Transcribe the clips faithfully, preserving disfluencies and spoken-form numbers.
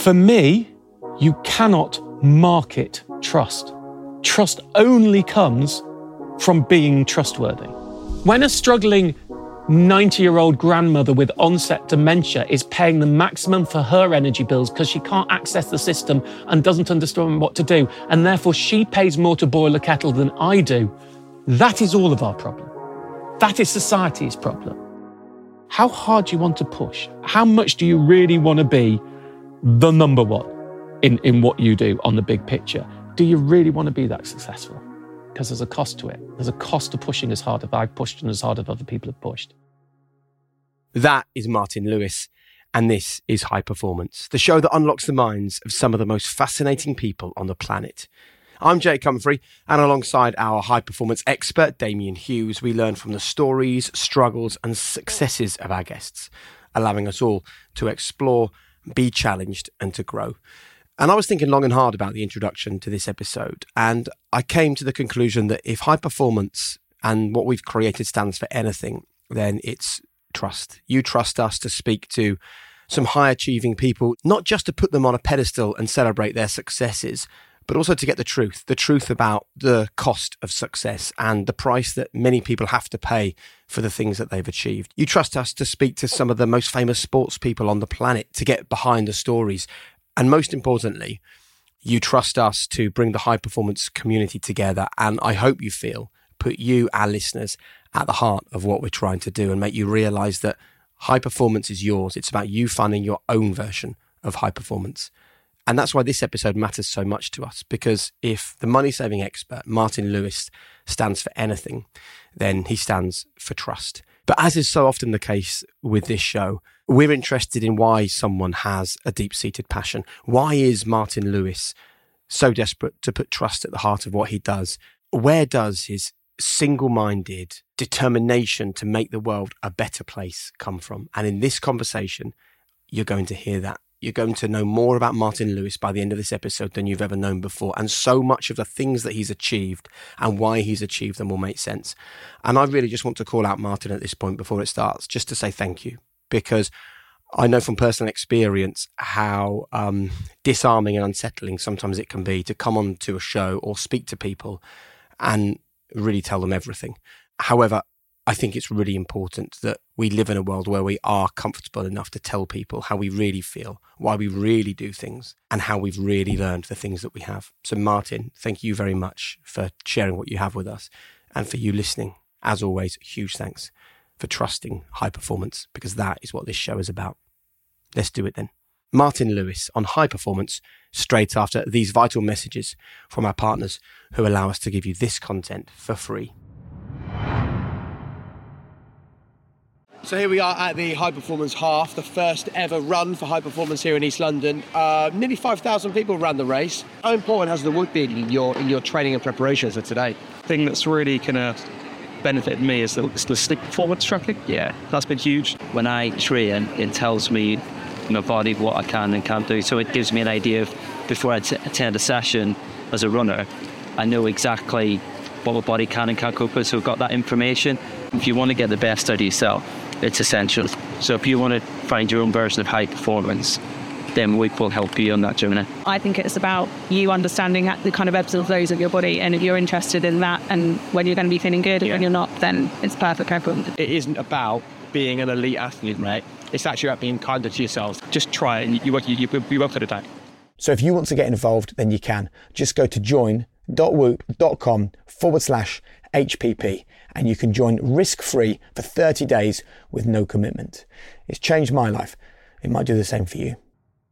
For me, you cannot market trust. Trust only comes from being trustworthy. When a struggling ninety-year-old grandmother with onset dementia is paying the maximum for her energy bills because she can't access the system and doesn't understand what to do, and therefore she pays more to boil a kettle than I do, that is all of our problem. That is society's problem. How hard do you want to push? How much do you really want to be the number one in, in what you do on the big picture? Do you really want to be that successful? Because there's a cost to it. There's a cost to pushing as hard as I've pushed and as hard as other people have pushed. That is Martin Lewis, and this is High Performance, the show that unlocks the minds of some of the most fascinating people on the planet. I'm Jake Humphrey, and alongside our high performance expert, Damien Hughes, we learn from the stories, struggles, and successes of our guests, allowing us all to explore, be challenged, and to grow. And I was thinking long and hard about the introduction to this episode, and I came to the conclusion that if high performance and what we've created stands for anything, then it's trust. You trust us to speak to some high achieving people, not just to put them on a pedestal and celebrate their successes, but also to get the truth, the truth about the cost of success and the price that many people have to pay for the things that they've achieved. You trust us to speak to some of the most famous sports people on the planet, to get behind the stories. And most importantly, you trust us to bring the high performance community together. And I hope you feel, put you, our listeners, at the heart of what we're trying to do and make you realize that high performance is yours. It's about you finding your own version of high performance. And that's why this episode matters so much to us, because if the money-saving expert, Martin Lewis, stands for anything, then he stands for trust. But as is so often the case with this show, we're interested in why someone has a deep-seated passion. Why is Martin Lewis so desperate to put trust at the heart of what he does? Where does his single-minded determination to make the world a better place come from? And in this conversation, you're going to hear that. You're going to know more about Martin Lewis by the end of this episode than you've ever known before. And so much of the things that he's achieved and why he's achieved them will make sense. And I really just want to call out Martin at this point before it starts, just to say thank you. Because I know from personal experience how um, disarming and unsettling sometimes it can be to come on to a show or speak to people and really tell them everything. However, I think it's really important that we live in a world where we are comfortable enough to tell people how we really feel, why we really do things, and how we've really learned the things that we have. So Martin, thank you very much for sharing what you have with us. And for you listening, as always, huge thanks for trusting high performance, because that is what this show is about. Let's do it then. Martin Lewis on High Performance, straight after these vital messages from our partners who allow us to give you this content for free. So here we are at the High Performance Half, the first ever run for High Performance here in East London. Uh, nearly five thousand people ran the race. How important has the work been in your in your training and preparations for today? The thing that's really kind of benefited me is the, is the sleep performance tracking. Yeah, that's been huge. When I train, it tells me my body what I can and can't do. So it gives me an idea of, before I t- attend a session as a runner, I know exactly what my body can and can't cope with. So I've got that information. If you want to get the best out of yourself, it's essential. So if you want to find your own version of high performance, then we will help you on that journey. I think it's about you understanding the kind of ebbs and flows of your body, and if you're interested in that and when you're going to be feeling good and yeah. when you're not, then it's perfect. It isn't about being an elite athlete, right? It's actually about being kinder to yourselves. Just try it and you, you, you, you won't put it down. So if you want to get involved, then you can. Just go to join.whoop.com forward slash HPP and you can join risk-free for thirty days with no commitment. It's changed my life. It might do the same for you.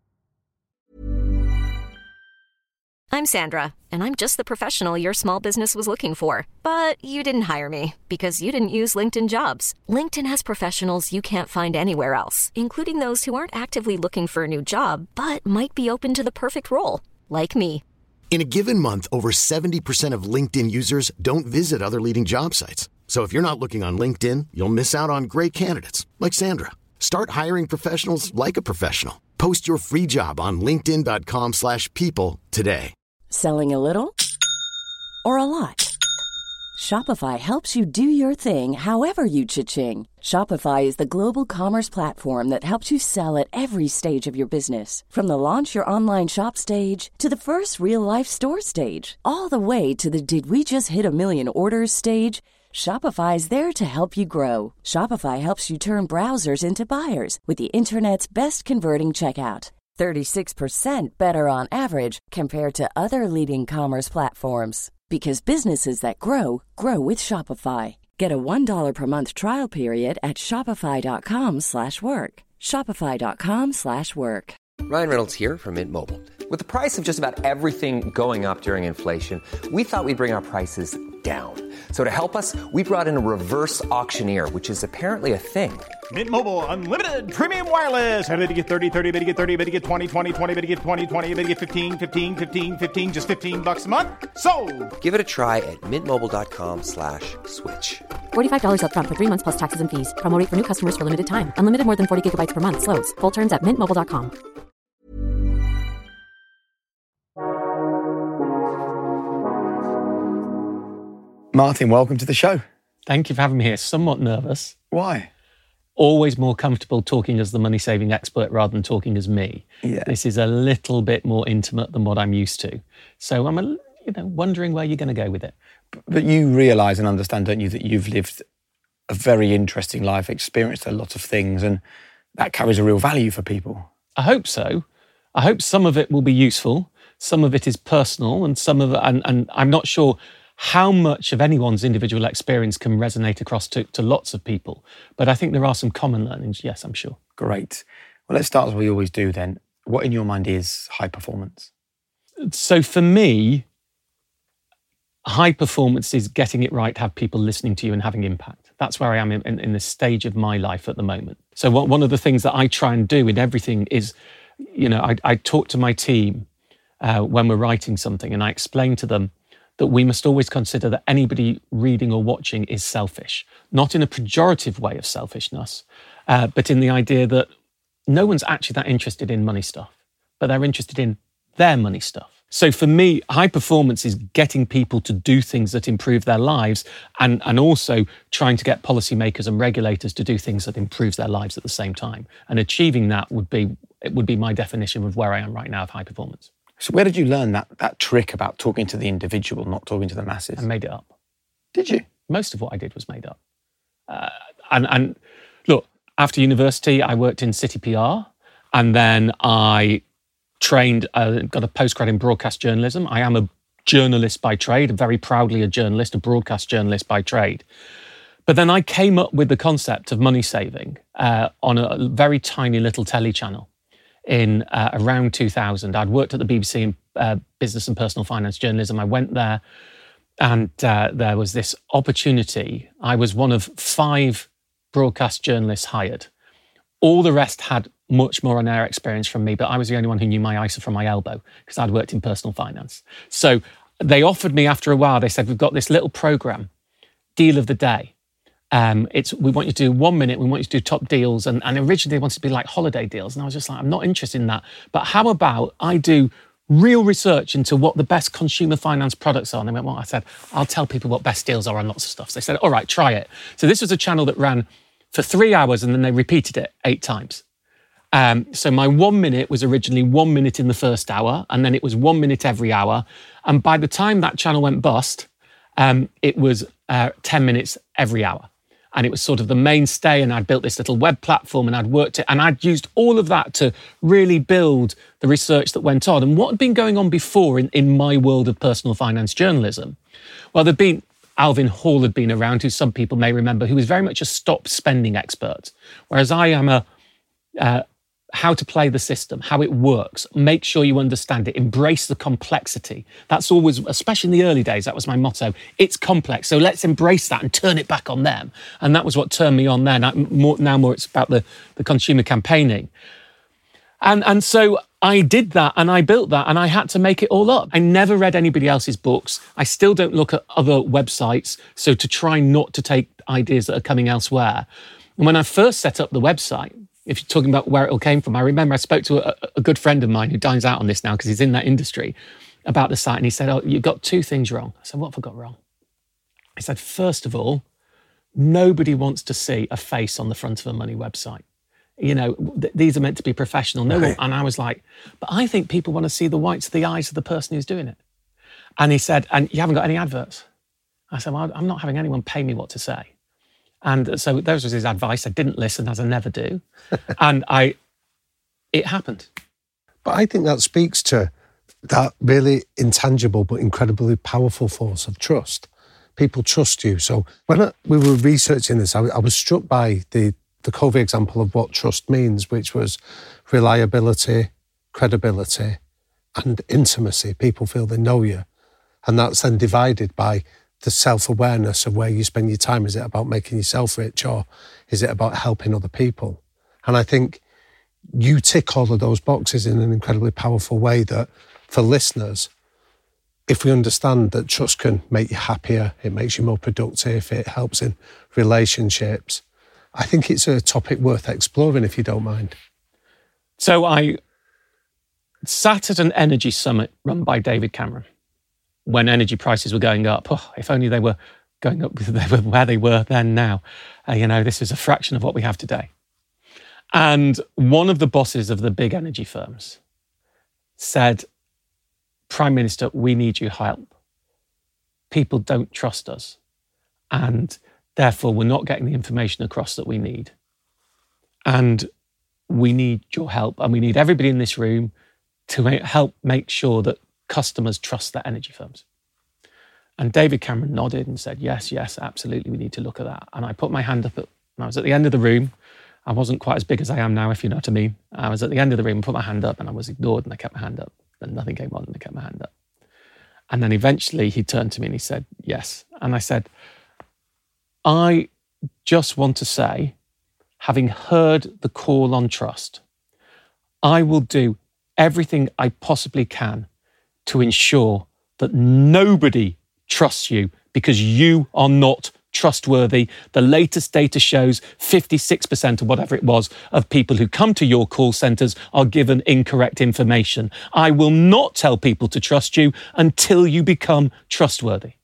I'm Sandra, and I'm just the professional your small business was looking for. But you didn't hire me because you didn't use LinkedIn Jobs. LinkedIn has professionals you can't find anywhere else, including those who aren't actively looking for a new job, but might be open to the perfect role, like me. In a given month, over seventy percent of LinkedIn users don't visit other leading job sites. So if you're not looking on LinkedIn, you'll miss out on great candidates like Sandra. Start hiring professionals like a professional. Post your free job on linkedin.com slash people today. Selling a little or a lot? Shopify helps you do your thing however you cha-ching. Shopify is the global commerce platform that helps you sell at every stage of your business. From the launch your online shop stage to the first real-life store stage, all the way to the did we just hit a million orders stage. Shopify is there to help you grow. Shopify helps you turn browsers into buyers with the internet's best converting checkout. thirty-six percent better on average compared to other leading commerce platforms. Because businesses that grow, grow with Shopify. Get a one dollar per month trial period at shopify.com slash work. Shopify.com slash work. Ryan Reynolds here from Mint Mobile. With the price of just about everything going up during inflation, we thought we'd bring our prices down. So to help us, we brought in a reverse auctioneer, which is apparently a thing. Mint Mobile Unlimited Premium Wireless. How to get thirty, thirty, bit to get thirty, bit to get twenty, twenty, twenty, bit to get twenty, twenty, bit to get fifteen, fifteen, fifteen, fifteen, just fifteen bucks a month? Sold! Give it a try at mintmobile.com slash switch. forty-five dollars up front for three months plus taxes and fees. Promo rate for new customers for limited time. Unlimited more than forty gigabytes per month. Slows full terms at mint mobile dot com. Martin, welcome to the show. Thank you for having me here. Somewhat nervous. Why? Always more comfortable talking as the money-saving expert rather than talking as me. Yeah. This is a little bit more intimate than what I'm used to. So I'm a, you know, wondering where you're going to go with it. But you realise and understand, don't you, that you've lived a very interesting life, experienced a lot of things, and that carries a real value for people. I hope so. I hope some of it will be useful. Some of it is personal, and some of it, and, and I'm not sure how much of anyone's individual experience can resonate across to, to lots of people. But I think there are some common learnings, yes, I'm sure. Great. Well, let's start as we always do then. What in your mind is high performance? So for me, high performance is getting it right to have people listening to you and having impact. That's where I am in, in, in the stage of my life at the moment. So what, one of the things that I try and do in everything is, you know, I, I talk to my team uh, when we're writing something, and I explain to them that we must always consider that anybody reading or watching is selfish, not in a pejorative way of selfishness, uh, but in the idea that no one's actually that interested in money stuff, but they're interested in their money stuff. So for me, high performance is getting people to do things that improve their lives, and, and also trying to get policymakers and regulators to do things that improve their lives at the same time. And achieving that would be, it would be my definition of where I am right now of high performance. So where did you learn that that trick about talking to the individual, not talking to the masses? I made it up. Did you? Most of what I did was made up. Uh, and, and look, after university, I worked in City P R, and then I trained, uh, got a postgrad in broadcast journalism. I am a journalist by trade, very proudly a journalist, a broadcast journalist by trade. But then I came up with the concept of money saving uh, on a very tiny little telly channel. In uh, around two thousand. I'd worked at the B B C in uh, business and personal finance journalism. I went there, and uh, there was this opportunity. I was one of five broadcast journalists hired. All the rest had much more on-air experience from me, but I was the only one who knew my I S A from my elbow because I'd worked in personal finance. So they offered me after a while, they said, we've got this little program, deal of the day. Um, it's we want you to do one minute, we want you to do top deals. And, and originally they wanted to be like holiday deals. And I was just like, I'm not interested in that. But how about I do real research into what the best consumer finance products are? And they went, well, I said, I'll tell people what best deals are on lots of stuff. So they said, all right, try it. So this was a channel that ran for three hours and then they repeated it eight times. Um, so my one minute was originally one minute in the first hour, and then it was one minute every hour. And by the time that channel went bust, um, it was uh, ten minutes every hour. And it was sort of the mainstay, and I'd built this little web platform, and I'd worked it, and I'd used all of that to really build the research that went on. And what had been going on before in, in my world of personal finance journalism? Well, there'd been, Alvin Hall had been around, who some people may remember, who was very much a stop spending expert. Whereas I am a, uh, how to play the system, how it works, make sure you understand it, embrace the complexity. That's always, especially in the early days, that was my motto. It's complex, so let's embrace that and turn it back on them. And that was what turned me on there. Now more, now more it's about the, the consumer campaigning. And, and so I did that, and I built that, and I had to make it all up. I never read anybody else's books. I still don't look at other websites, so to try not to take ideas that are coming elsewhere. And when I first set up the website, if you're talking about where it all came from, I remember I spoke to a, a good friend of mine who dines out on this now because he's in that industry about the site, and he said, oh, you've got two things wrong. I said, what have I got wrong? I said, first of all, nobody wants to see a face on the front of a money website. You know, th- these are meant to be professional. No one, and I was like, but I think people want to see the whites of the eyes of the person who's doing it. And he said, and you haven't got any adverts? I said, well, I'm not having anyone pay me what to say. And so that was his advice. I didn't listen, as I never do. And I, it happened. But I think that speaks to that really intangible but incredibly powerful force of trust. People trust you. So when I, we were researching this, I, I was struck by the, the Covey example of what trust means, which was reliability, credibility, and intimacy. People feel they know you. And that's then divided by the self-awareness of where you spend your time. Is it about making yourself rich, or is it about helping other people? And I think you tick all of those boxes in an incredibly powerful way that, for listeners, if we understand that trust can make you happier, it makes you more productive, it helps in relationships, I think it's a topic worth exploring, if you don't mind. So I sat at an energy summit run by David Cameron when energy prices were going up. Oh, if only they were going up they were where they were then now. Uh, you know, this is a fraction of what we have today. And one of the bosses of the big energy firms said, Prime Minister, we need your help. People don't trust us. And therefore, we're not getting the information across that we need. And we need your help. And we need everybody in this room to help make sure that customers trust their energy firms. And David Cameron nodded and said, yes, yes, absolutely, we need to look at that. And I put my hand up, at, and I was at the end of the room. I wasn't quite as big as I am now, if you know what I mean. I was at the end of the room, put my hand up, and I was ignored, and I kept my hand up. Then nothing came on, and I kept my hand up. And then eventually he turned to me and he said, yes. And I said, I just want to say, having heard the call on trust, I will do everything I possibly can to ensure that nobody trusts you because you are not trustworthy. The latest data shows fifty-six percent or whatever it was of people who come to your call centres are given incorrect information. I will not tell people to trust you until you become trustworthy.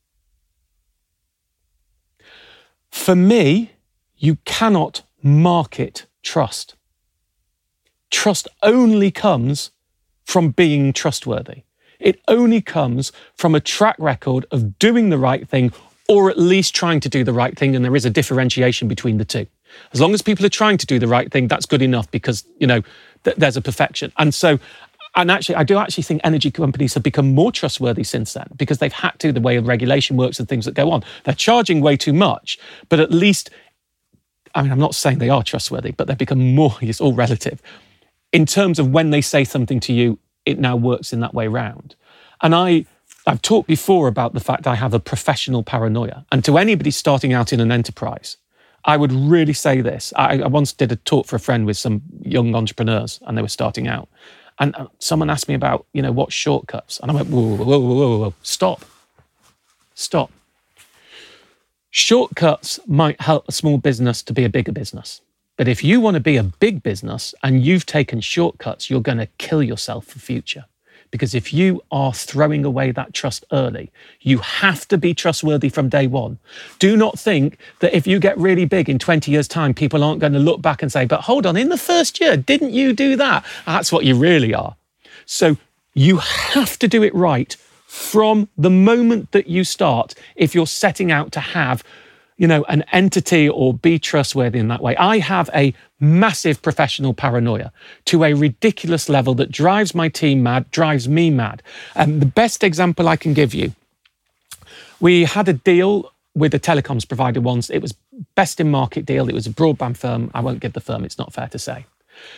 For me, you cannot market trust. Trust only comes from being trustworthy. It only comes from a track record of doing the right thing, or at least trying to do the right thing, and there is a differentiation between the two. As long as people are trying to do the right thing, that's good enough because, you know, th- there's a perfection. And so, and actually, I do actually think energy companies have become more trustworthy since then because they've had to, the way regulation works and things that go on. They're charging way too much, but at least, I mean, I'm not saying they are trustworthy, but they've become more, it's all relative. In terms of when they say something to you, it now works in that way round. And I, I've talked before about the fact I have a professional paranoia. And to anybody starting out in an enterprise, I would really say this. I, I once did a talk for a friend with some young entrepreneurs and they were starting out. And someone asked me about, you know, what shortcuts? And I went, whoa, whoa, whoa, whoa, whoa, whoa, stop. Stop. Shortcuts might help a small business to be a bigger business. But if you want to be a big business and you've taken shortcuts, you're going to kill yourself for future. Because if you are throwing away that trust early, you have to be trustworthy from day one. Do not think that if you get really big in twenty years' time, people aren't going to look back and say, but hold on, in the first year, didn't you do that? That's what you really are. So you have to do it right from the moment that you start if you're setting out to have, you know, an entity or be trustworthy in that way. I have a massive professional paranoia to a ridiculous level that drives my team mad, drives me mad. And the best example I can give you, we had a deal with a telecoms provider once. It was best in market deal. It was a broadband firm. I won't give the firm, it's not fair to say.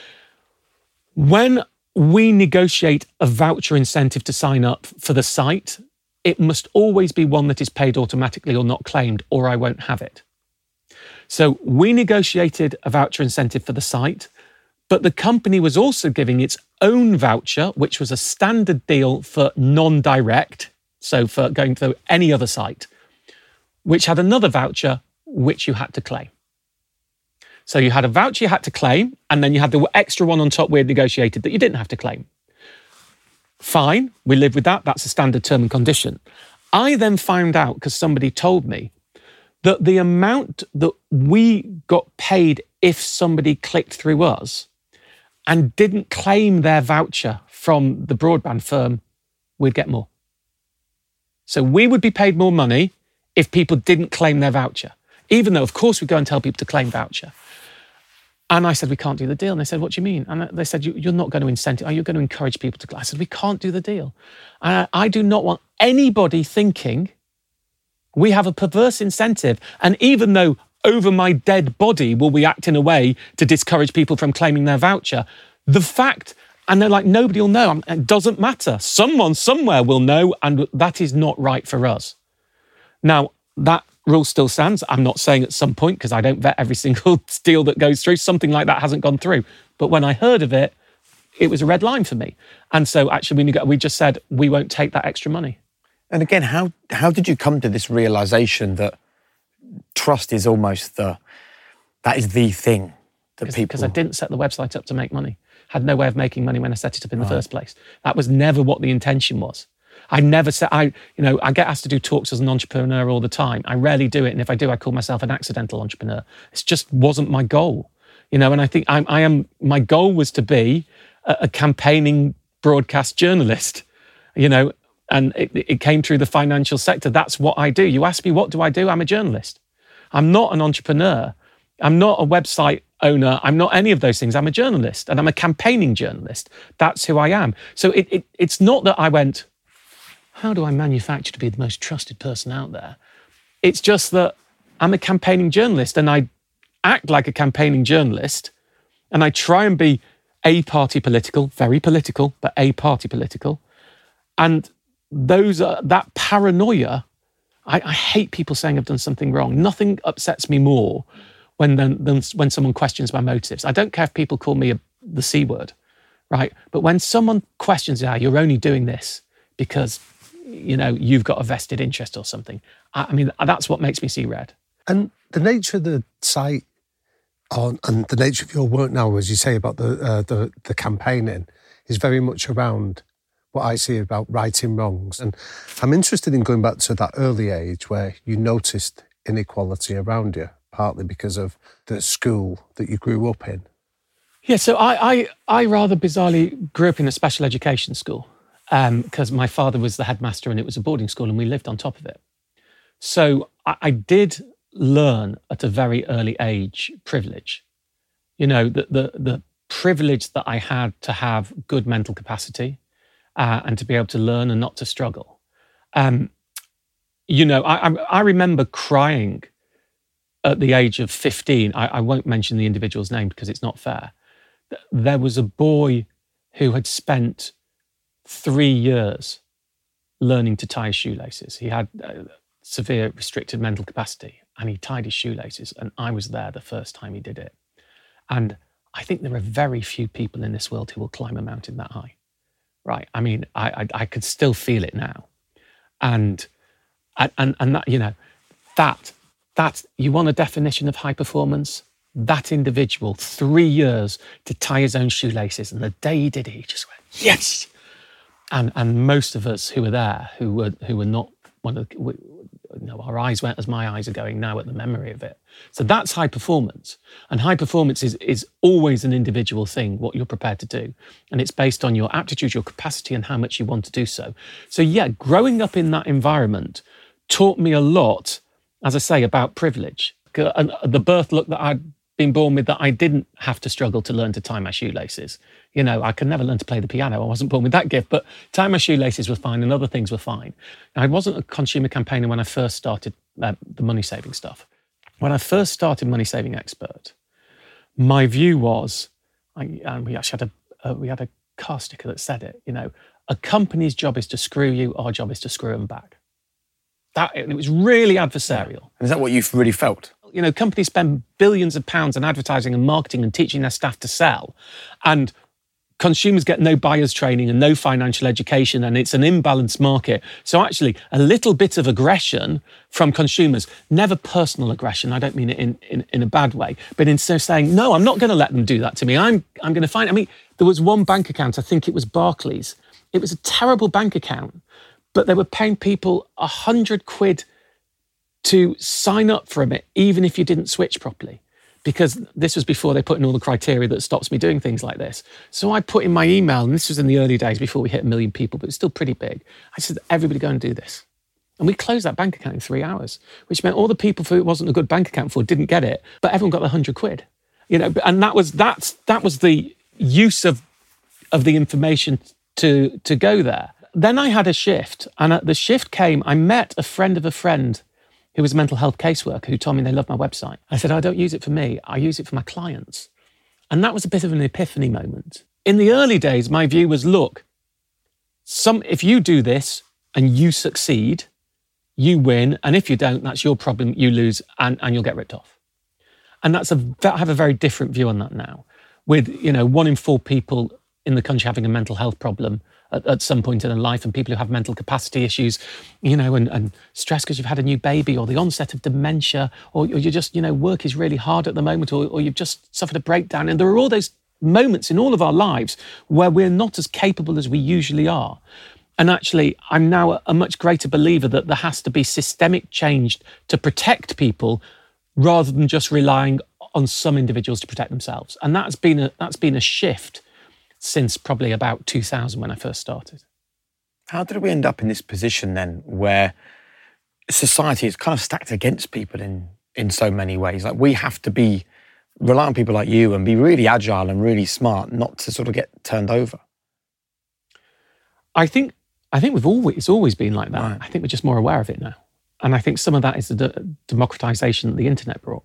When we negotiate a voucher incentive to sign up for the site, it must always be one that is paid automatically or not claimed, or I won't have it. So we negotiated a voucher incentive for the site, but the company was also giving its own voucher, which was a standard deal for non-direct, so for going through any other site, which had another voucher which you had to claim. So you had a voucher you had to claim, and then you had the extra one on top we had negotiated that you didn't have to claim. Fine, we live with that. That's a standard term and condition. I then found out, because somebody told me, that the amount that we got paid if somebody clicked through us and didn't claim their voucher from the broadband firm, we'd get more. So we would be paid more money if people didn't claim their voucher, even though, of course, we go and tell people to claim voucher. And I said, we can't do the deal. And they said, what do you mean? And they said, you, you're not going to incentive, are you going to encourage people to? I said, we can't do the deal. I, I do not want anybody thinking we have a perverse incentive. And even though over my dead body will we act in a way to discourage people from claiming their voucher, the fact, and they're like, nobody will know. It doesn't matter. Someone somewhere will know, and that is not right for us. Now, that rule still stands. I'm not saying at some point, because I don't vet every single deal that goes through, something like that hasn't gone through. But when I heard of it, it was a red line for me. And so actually we, we just said, we won't take that extra money. And again, how how did you come to this realisation that trust is almost the, that is the thing that people... Because I didn't set the website up to make money. Had no way of making money when I set it up in the right. first place. That was never what the intention was. I never said, I, you know, I get asked to do talks as an entrepreneur all the time. I rarely do it. And if I do, I call myself an accidental entrepreneur. It just wasn't my goal, you know, and I think I'm, I am, my goal was to be a, a campaigning broadcast journalist, you know, and it, it came through the financial sector. That's what I do. You ask me, what do I do? I'm a journalist. I'm not an entrepreneur. I'm not a website owner. I'm not any of those things. I'm a journalist, and I'm a campaigning journalist. That's who I am. So it, it, it's not that I went, how do I manufacture to be the most trusted person out there? It's just that I'm a campaigning journalist, and I act like a campaigning journalist, and I try and be a-party political, very political, but a-party political. And those are, that paranoia, I, I hate people saying I've done something wrong. Nothing upsets me more when than, than when someone questions my motives. I don't care if people call me a, the C word, right? But when someone questions, ah, you're only doing this because, you know, you've got a vested interest or something. I, I mean, that's what makes me see red. And the nature of the site on, and the nature of your work now, as you say about the, uh, the the campaigning, is very much around what I see about righting wrongs. And I'm interested in going back to that early age where you noticed inequality around you, partly because of the school that you grew up in. Yeah, so I I, I rather bizarrely grew up in a special education school because um, my father was the headmaster and it was a boarding school and we lived on top of it. So I, I did learn at a very early age privilege. You know, the, the, the privilege that I had to have good mental capacity uh, and to be able to learn and not to struggle. Um, you know, I, I, I remember crying at the age of fifteen. I, I won't mention the individual's name because it's not fair. There was a boy who had spent three years learning to tie his shoelaces. He had uh, severe restricted mental capacity and he tied his shoelaces, and I was there the first time he did it. And I think there are very few people in this world who will climb a mountain that high, right? I mean, I I, I could still feel it now. And, and, and that, you know, that, that, you want a definition of high performance? That individual, three years to tie his own shoelaces, and the day he did it, he just went, yes! And and most of us who were there, who were who were not one of the, we, you know, our eyes went as my eyes are going now at the memory of it. So that's high performance. And high performance is is always an individual thing, what you're prepared to do. And it's based on your aptitude, your capacity, and how much you want to do so. So yeah, growing up in that environment taught me a lot, as I say, about privilege. And the birth look that I'd been born with, that I didn't have to struggle to learn to tie my shoelaces. You know, I could never learn to play the piano. I wasn't born with that gift, but tying my shoelaces was fine and other things were fine. Now, I wasn't a consumer campaigner when I first started uh, the money saving stuff. When I first started Money Saving Expert, my view was, I, and we actually had a uh, we had a car sticker that said it, you know, a company's job is to screw you, our job is to screw them back. That, it was really adversarial. And is that what you really felt? You know, companies spend billions of pounds on advertising and marketing and teaching their staff to sell, and consumers get no buyer's training and no financial education, and it's an imbalanced market. So actually, a little bit of aggression from consumers, never personal aggression, I don't mean it in, in, in a bad way, but instead of saying, no, I'm not going to let them do that to me. I'm, I'm going to find, I mean, there was one bank account, I think it was Barclays. It was a terrible bank account, but they were paying people a hundred quid to sign up for it, even if you didn't switch properly. Because this was before they put in all the criteria that stops me doing things like this. So I put in my email, and this was in the early days before we hit a million people, but it's still pretty big. I said, everybody go and do this. And we closed that bank account in three hours, which meant all the people who it wasn't a good bank account for didn't get it, but everyone got the hundred quid. You know, and that was that's that was the use of of the information to to go there. Then I had a shift, and at the shift came, I met a friend of a friend who was a mental health caseworker who told me they loved my website. I said, I don't use it for me, I use it for my clients. And that was a bit of an epiphany moment. In the early days, my view was, look, some if you do this and you succeed, you win. And if you don't, that's your problem, you lose, and, and you'll get ripped off. And that's a, I have a very different view on that now. With, you know, one in four people in the country having a mental health problem at, at some point in their life, and people who have mental capacity issues, you know, and, and stress because you've had a new baby, or the onset of dementia, or, or you just, you know, work is really hard at the moment, or, or you've just suffered a breakdown. And there are all those moments in all of our lives where we're not as capable as we usually are. And actually, I'm now a, a much greater believer that there has to be systemic change to protect people rather than just relying on some individuals to protect themselves. And that's been a, that's been a shift since probably about two thousand when I first started. How did we end up in this position then where society is kind of stacked against people in, in so many ways? Like, we have to be, rely on people like you and be really agile and really smart not to sort of get turned over. I think I think we've always, it's always been like that. Right. I think we're just more aware of it now. And I think some of that is the de- democratization that the internet brought.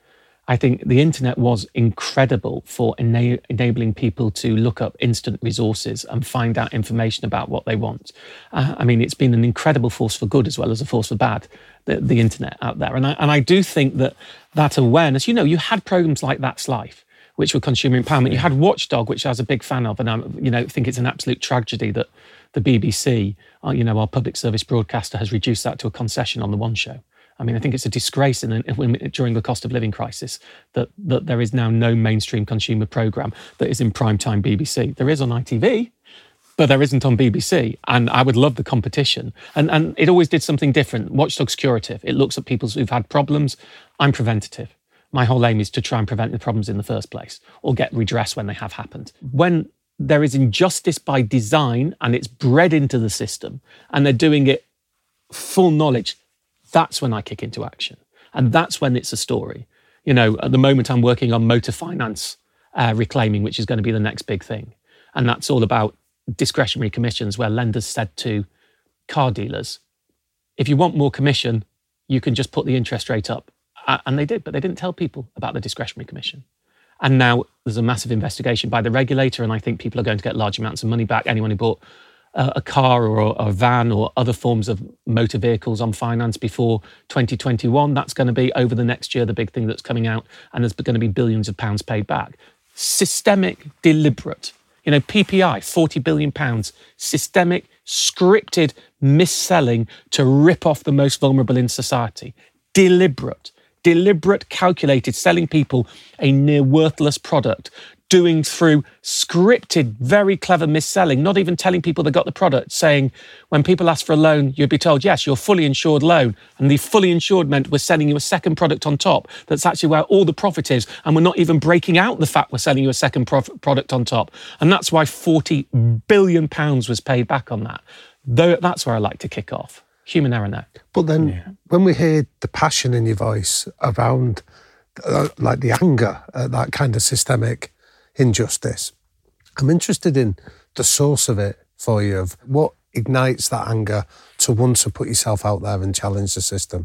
I think the internet was incredible for ena- enabling people to look up instant resources and find out information about what they want. Uh, I mean, it's been an incredible force for good as well as a force for bad, the, the internet out there. And I, and I do think that that awareness, you know, you had programs like That's Life, which were consumer empowerment. You had Watchdog, which I was a big fan of, and I, you know, think it's an absolute tragedy that the B B C, uh, you know, our public service broadcaster, has reduced that to a concession on the One Show. I mean, I think it's a disgrace in, in, during the cost of living crisis that, that there is now no mainstream consumer programme that is in primetime B B C. There is on I T V, but there isn't on B B C. And I would love the competition. And, and it always did something different. Watchdog's curative. It looks at people who've had problems. I'm preventative. My whole aim is to try and prevent the problems in the first place, or get redress when they have happened. When there is injustice by design and it's bred into the system and they're doing it full knowledge, that's when I kick into action. And that's when it's a story. You know, at the moment I'm working on motor finance uh, reclaiming, which is going to be the next big thing. And that's all about discretionary commissions, where lenders said to car dealers, if you want more commission, you can just put the interest rate up. Uh, and they did, but they didn't tell people about the discretionary commission. And now there's a massive investigation by the regulator, and I think people are going to get large amounts of money back. Anyone who bought uh, a car or a van or other forms of motor vehicles on finance before twenty twenty-one, that's going to be over the next year the big thing that's coming out, and there's going to be billions of pounds paid back. Systemic, deliberate. You know, P P I, forty billion pounds. Systemic, scripted mis-selling to rip off the most vulnerable in society. Deliberate. Deliberate, calculated, selling people a near worthless product, doing through scripted, very clever mis-selling, not even telling people they got the product, saying when people ask for a loan, you'd be told, yes, you're fully insured loan. And the fully insured meant we're selling you a second product on top. That's actually where all the profit is. And we're not even breaking out the fact we're selling you a second prof- product on top. And that's why forty billion pounds was paid back on that. Though that's where I like to kick off. Human error now. But then yeah. when we hear the passion in your voice around uh, like the anger at that kind of systemic injustice, I'm interested in the source of it for you, of what ignites that anger to want to put yourself out there and challenge the system.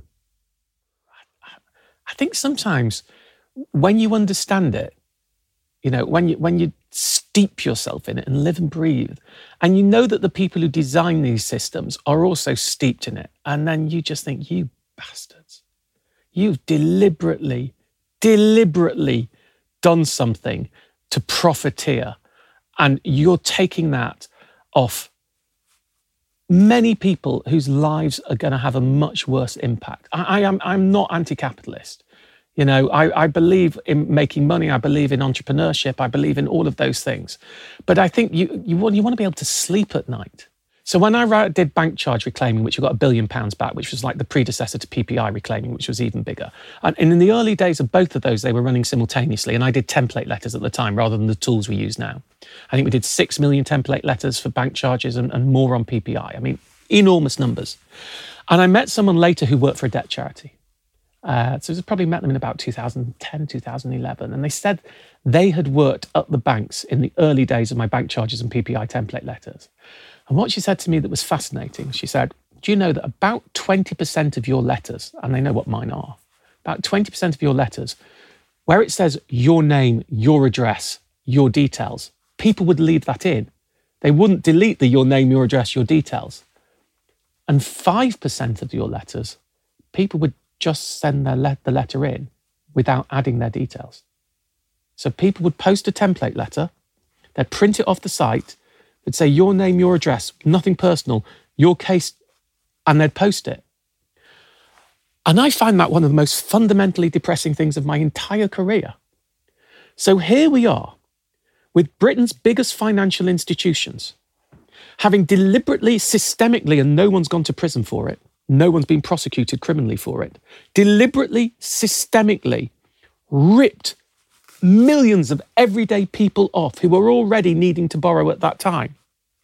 I think sometimes when you understand it, you know, when you when you steep yourself in it and live and breathe, and you know that the people who design these systems are also steeped in it, and then you just think, you bastards, you've deliberately, deliberately done something to profiteer, and you're taking that off many people whose lives are going to have a much worse impact. I, I am I'm not anti-capitalist. You know, I, I believe in making money. I believe in entrepreneurship. I believe in all of those things. But I think you you want, you want to be able to sleep at night. So when I did bank charge reclaiming, which we got a billion pounds back, which was like the predecessor to P P I reclaiming, which was even bigger. And in the early days of both of those, they were running simultaneously. And I did template letters at the time rather than the tools we use now. I think we did six million template letters for bank charges and, and more on P P I. I mean, enormous numbers. And I met someone later who worked for a debt charity. Uh, so I probably met them in about two thousand ten, two thousand eleven. And they said they had worked at the banks in the early days of my bank charges and P P I template letters. And what she said to me that was fascinating, she said, do you know that about twenty percent of your letters, and they know what mine are, about twenty percent of your letters, where it says your name, your address, your details, people would leave that in. They wouldn't delete the your name, your address, your details. And five percent of your letters, people would just send their le- the letter in without adding their details. So people would post a template letter, they'd print it off the site, they'd say your name, your address, nothing personal, your case, and they'd post it. And I find that one of the most fundamentally depressing things of my entire career. So here we are, with Britain's biggest financial institutions, having deliberately, systemically, and no one's gone to prison for it, no one's been prosecuted criminally for it, deliberately, systemically ripped millions of everyday people off who were already needing to borrow at that time.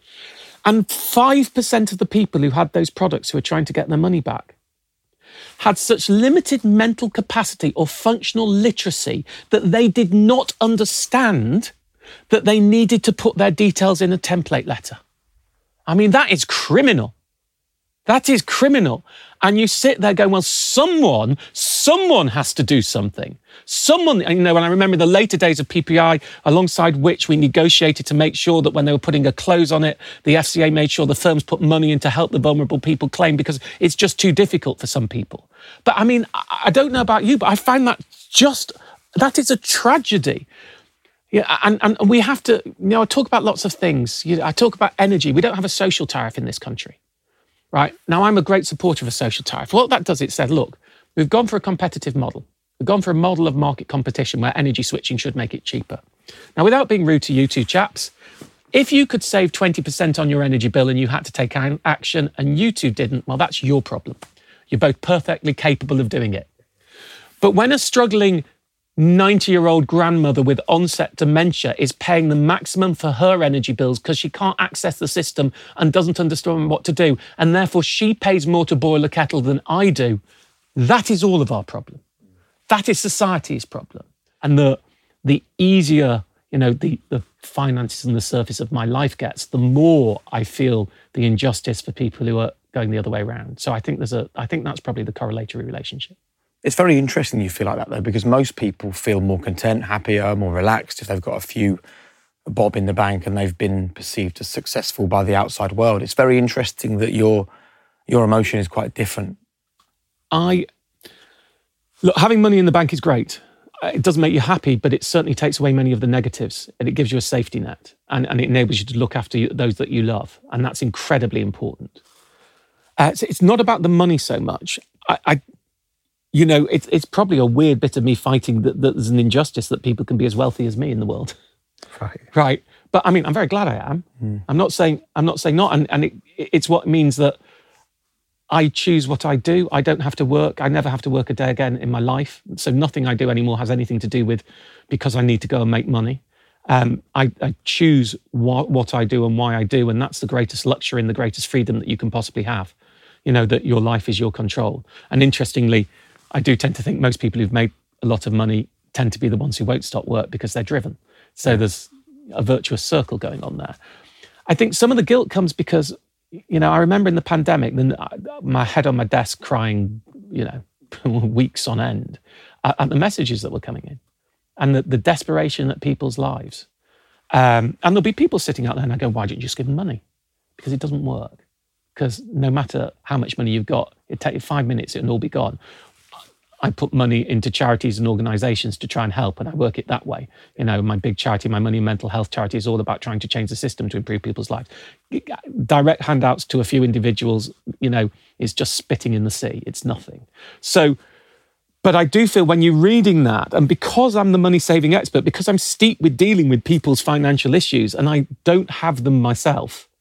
And five percent of the people who had those products who were trying to get their money back had such limited mental capacity or functional literacy that they did not understand that they needed to put their details in a template letter. I mean, that is criminal. That is criminal. And you sit there going, well, someone, someone has to do something. Someone, you know, when I remember the later days of P P I, alongside which we negotiated to make sure that when they were putting a close on it, the F C A made sure the firms put money in to help the vulnerable people claim because it's just too difficult for some people. But I mean, I don't know about you, but I find that just, that is a tragedy. Yeah, and, and we have to, you know, I talk about lots of things. You know, I talk about energy. We don't have a social tariff in this country. Right. Now, I'm a great supporter of a social tariff. What that does, it said, look, we've gone for a competitive model. We've gone for a model of market competition where energy switching should make it cheaper. Now, without being rude to you two chaps, if you could save twenty percent on your energy bill and you had to take action and you two didn't, well, that's your problem. You're both perfectly capable of doing it. But when a struggling ninety-year-old grandmother with onset dementia is paying the maximum for her energy bills because she can't access the system and doesn't understand what to do, and therefore she pays more to boil a kettle than I do, that is all of our problem. That is society's problem. And the the easier, you know, the, the finances and the surface of my life gets, the more I feel the injustice for people who are going the other way around. So I think there's a I think that's probably the correlatory relationship. It's very interesting you feel like that, though, because most people feel more content, happier, more relaxed if they've got a few bob in the bank and they've been perceived as successful by the outside world. It's very interesting that your your emotion is quite different. I look, having money in the bank is great. It doesn't make you happy, but it certainly takes away many of the negatives, and it gives you a safety net, and, and it enables you to look after you, those that you love, and that's incredibly important. Uh, so it's not about the money so much. I. I You know, it's it's probably a weird bit of me fighting that, that there's an injustice that people can be as wealthy as me in the world. Right. Right. But I mean, I'm very glad I am. Mm. I'm not saying I'm not saying not. And, and it, it's what means that I choose what I do. I don't have to work. I never have to work a day again in my life. So nothing I do anymore has anything to do with because I need to go and make money. Um, I, I choose what, what I do and why I do. And that's the greatest luxury and the greatest freedom that you can possibly have. You know, that your life is your control. And interestingly, I do tend to think most people who've made a lot of money tend to be the ones who won't stop work because they're driven. So yeah. There's a virtuous circle going on there. I think some of the guilt comes because, you know, I remember in the pandemic, then my head on my desk crying, you know, weeks on end at, at the messages that were coming in and the, the desperation at people's lives. Um, and there'll be people sitting out there and I go, why don't you just give them money? Because it doesn't work. Because no matter how much money you've got, it'd take you five minutes, it'll all be gone. I put money into charities and organisations to try and help, and I work it that way. You know, my big charity, my Money and Mental Health charity, is all about trying to change the system to improve people's lives. Direct handouts to a few individuals, you know, is just spitting in the sea. It's nothing. So, but I do feel when you're reading that, and because I'm the money-saving expert, because I'm steeped with dealing with people's financial issues, and I don't have them myself,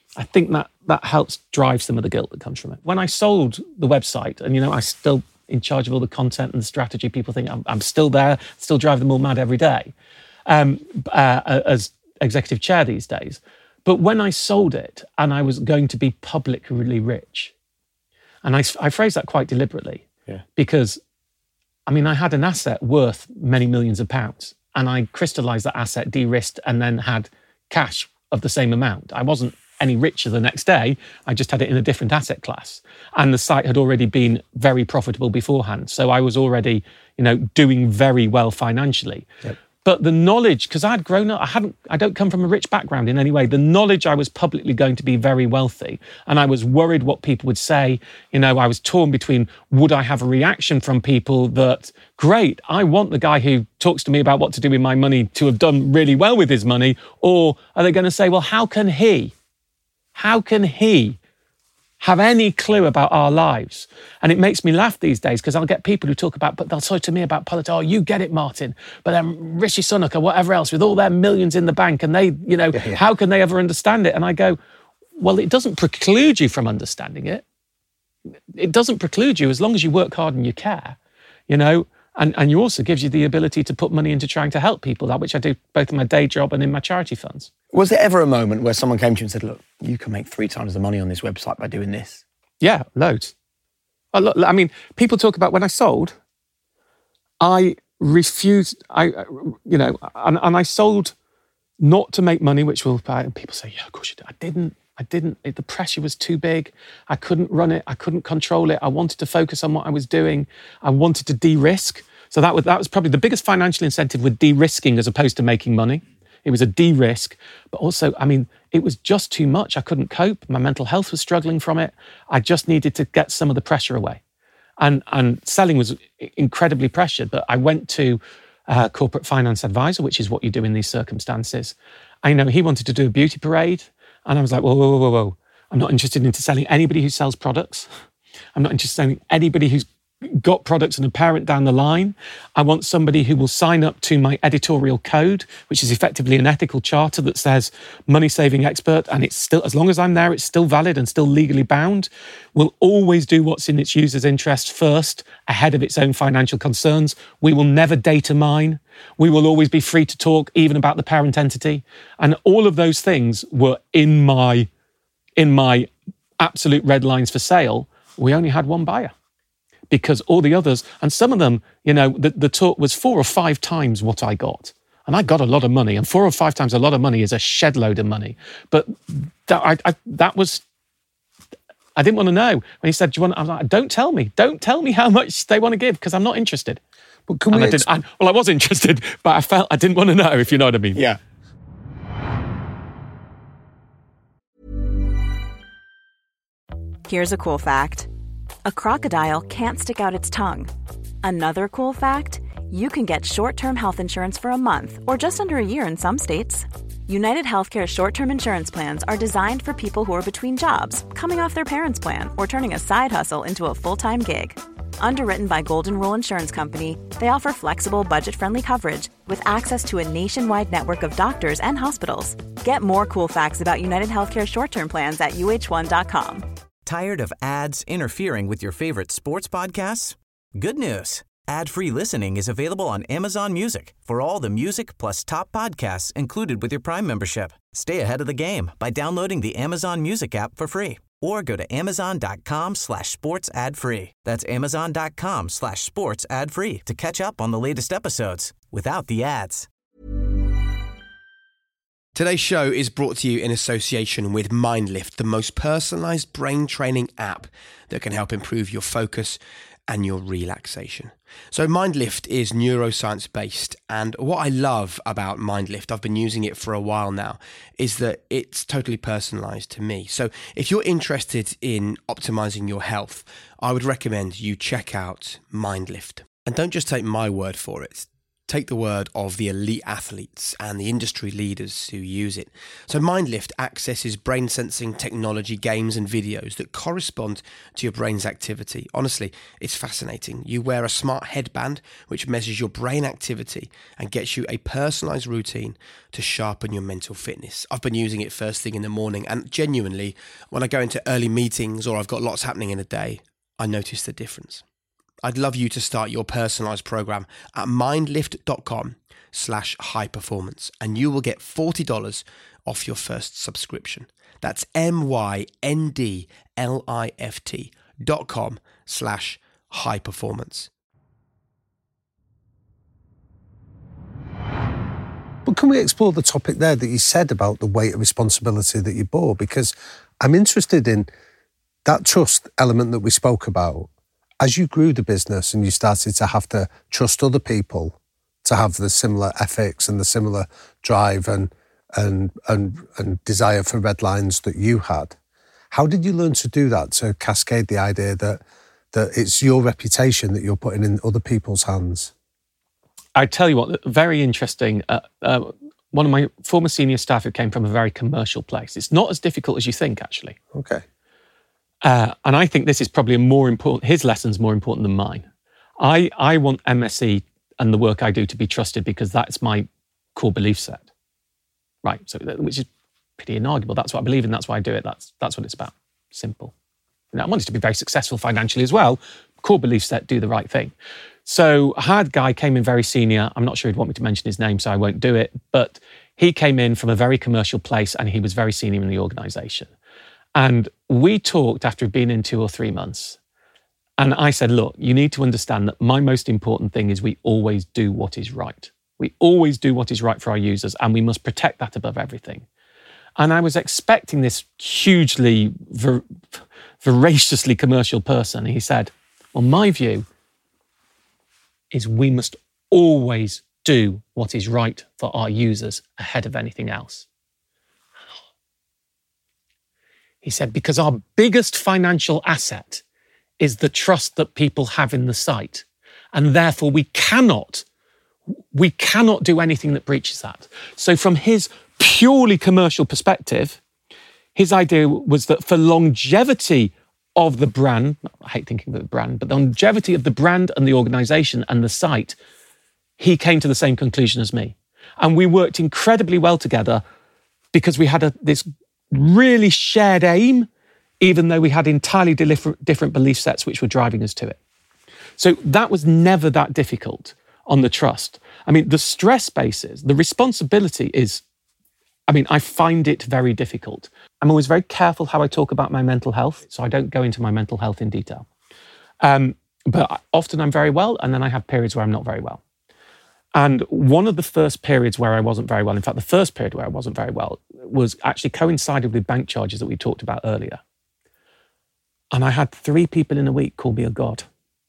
I think that that helps drive some of the guilt that comes from it. When I sold the website, and you know, I still in charge of all the content and the strategy, people think I'm, I'm still there, still drive them all mad every day um, uh, as executive chair these days. But when I sold it and I was going to be publicly rich, and I, I phrase that quite deliberately, yeah. because, I mean, I had an asset worth many millions of pounds, and I crystallized that asset, de-risked, and then had cash of the same amount. I wasn't any richer the next day. I just had it in a different asset class. And the site had already been very profitable beforehand. So I was already, you know, doing very well financially. Yep. But the knowledge, because I'd grown up, I hadn't, I don't come from a rich background in any way. The knowledge I was publicly going to be very wealthy, and I was worried what people would say. You know, I was torn between, would I have a reaction from people that, great, I want the guy who talks to me about what to do with my money to have done really well with his money, or are they going to say, well, how can he? How can he have any clue about our lives? And it makes me laugh these days because I'll get people who talk about, but they'll talk to me about politics. Oh, you get it, Martin. But then Rishi Sunak or whatever else with all their millions in the bank, and they, you know, yeah, yeah. how can they ever understand it? And I go, well, it doesn't preclude you from understanding it. It doesn't preclude you as long as you work hard and you care, you know. And, and you also gives you the ability to put money into trying to help people, that which I do both in my day job and in my charity funds. Was there ever a moment where someone came to you and said, look, you can make three times the money on this website by doing this? Yeah, loads. I mean, people talk about when I sold, I refused, I, you know, and, and I sold not to make money, which will, people say, yeah, of course you did. I didn't. I didn't, it, the pressure was too big. I couldn't run it. I couldn't control it. I wanted to focus on what I was doing. I wanted to de-risk. So that was, that was probably the biggest financial incentive with de-risking as opposed to making money. It was a de-risk, but also, I mean, it was just too much. I couldn't cope. My mental health was struggling from it. I just needed to get some of the pressure away. And, and selling was incredibly pressured, but I went to a corporate finance advisor, which is what you do in these circumstances. I know he wanted to do a beauty parade. And I was like, whoa, whoa, whoa, whoa. I'm not interested in selling anybody who sells products. I'm not interested in anybody who's got products and a parent down the line. I want somebody who will sign up to my editorial code, which is effectively an ethical charter that says money saving expert. And it's still, as long as I'm there, it's still valid and still legally bound. Will always do what's in its user's interest first, ahead of its own financial concerns. We will never data mine. We will always be free to talk, even about the parent entity. And all of those things were in my, in my absolute red lines for sale. We only had one buyer. Because all the others, and some of them, you know, the, the talk was four or five times what I got. And I got a lot of money, and four or five times a lot of money is a shed load of money. But that, I, I, that was, I didn't want to know. When he said, do you want, I was like, don't tell me. Don't tell me how much they want to give, because I'm not interested. But can and we... I didn't, I, well, I was interested, but I felt I didn't want to know, if you know what I mean. Yeah. Here's a cool fact. A crocodile can't stick out its tongue. Another cool fact, you can get short-term health insurance for a month or just under a year in some states. United Healthcare short-term insurance plans are designed for people who are between jobs, coming off their parents' plan, or turning a side hustle into a full-time gig. Underwritten by Golden Rule Insurance Company, they offer flexible, budget-friendly coverage with access to a nationwide network of doctors and hospitals. Get more cool facts about United Healthcare short-term plans at U H one dot com. Tired of ads interfering with your favorite sports podcasts? Good news. Ad-free listening is available on Amazon Music for all the music plus top podcasts included with your Prime membership. Stay ahead of the game by downloading the Amazon Music app for free or go to amazon.com slash sports ad free. That's amazon.com slash sports ad free to catch up on the latest episodes without the ads. Today's show is brought to you in association with MindLift, the most personalised brain training app that can help improve your focus and your relaxation. So MindLift is neuroscience based, and what I love about MindLift, I've been using it for a while now, is that it's totally personalised to me. So if you're interested in optimising your health, I would recommend you check out MindLift. And don't just take my word for it. take the word of the elite athletes and the industry leaders who use it. So MindLift accesses brain sensing technology, games and videos that correspond to your brain's activity. Honestly, it's fascinating. You wear a smart headband which measures your brain activity and gets you a personalised routine to sharpen your mental fitness. I've been using it first thing in the morning, and genuinely, when I go into early meetings or I've got lots happening in a day, I notice the difference. I'd love you to start your personalised program at mindlift.com slash high performance and you will get forty dollars off your first subscription. That's M-Y-N-D-L-I-F-T dot com slash high performance. But can we explore the topic there that you said about the weight of responsibility that you bore? Because I'm interested in that trust element that we spoke about. As you grew the business and you started to have to trust other people to have the similar ethics and the similar drive and and and and desire for red lines that you had, how did you learn to do that, to cascade the idea that that it's your reputation that you're putting in other people's hands? I tell you what, very interesting. Uh, uh, one of my former senior staff who came from a very commercial place. It's not as difficult as you think, actually. Okay. Uh, and I think this is probably a more important, his lesson's more important than mine. I, I want M S E and the work I do to be trusted because that's my core belief set. Right, so which is pretty inarguable. That's what I believe in, that's why I do it. That's that's what it's about. Simple. Now, I want it to be very successful financially as well. Core belief set, do the right thing. So a hard guy came in very senior. I'm not sure he'd want me to mention his name, so I won't do it. But he came in from a very commercial place and he was very senior in the organisation. And we talked after he'd been in two or three months. And I said, look, you need to understand that my most important thing is we always do what is right. We always do what is right for our users and we must protect that above everything. And I was expecting this hugely, ver- voraciously commercial person. He said, well, my view is we must always do what is right for our users ahead of anything else. He said, because our biggest financial asset is the trust that people have in the site. And therefore we cannot, we cannot do anything that breaches that. So from his purely commercial perspective, his idea was that for longevity of the brand, I hate thinking of the brand, but the longevity of the brand and the organisation and the site, he came to the same conclusion as me. And we worked incredibly well together because we had a, this really shared aim, even though we had entirely different, different belief sets which were driving us to it. So that was never that difficult on the trust. I mean, the stress basis, the responsibility is, I mean, I find it very difficult. I'm always very careful how I talk about my mental health, so I don't go into my mental health in detail. Um, but often I'm very well, and then I have periods where I'm not very well. And one of the first periods where I wasn't very well, in fact, the first period where I wasn't very well, was actually coincided with bank charges that we talked about earlier. And I had three people in a week call me a god.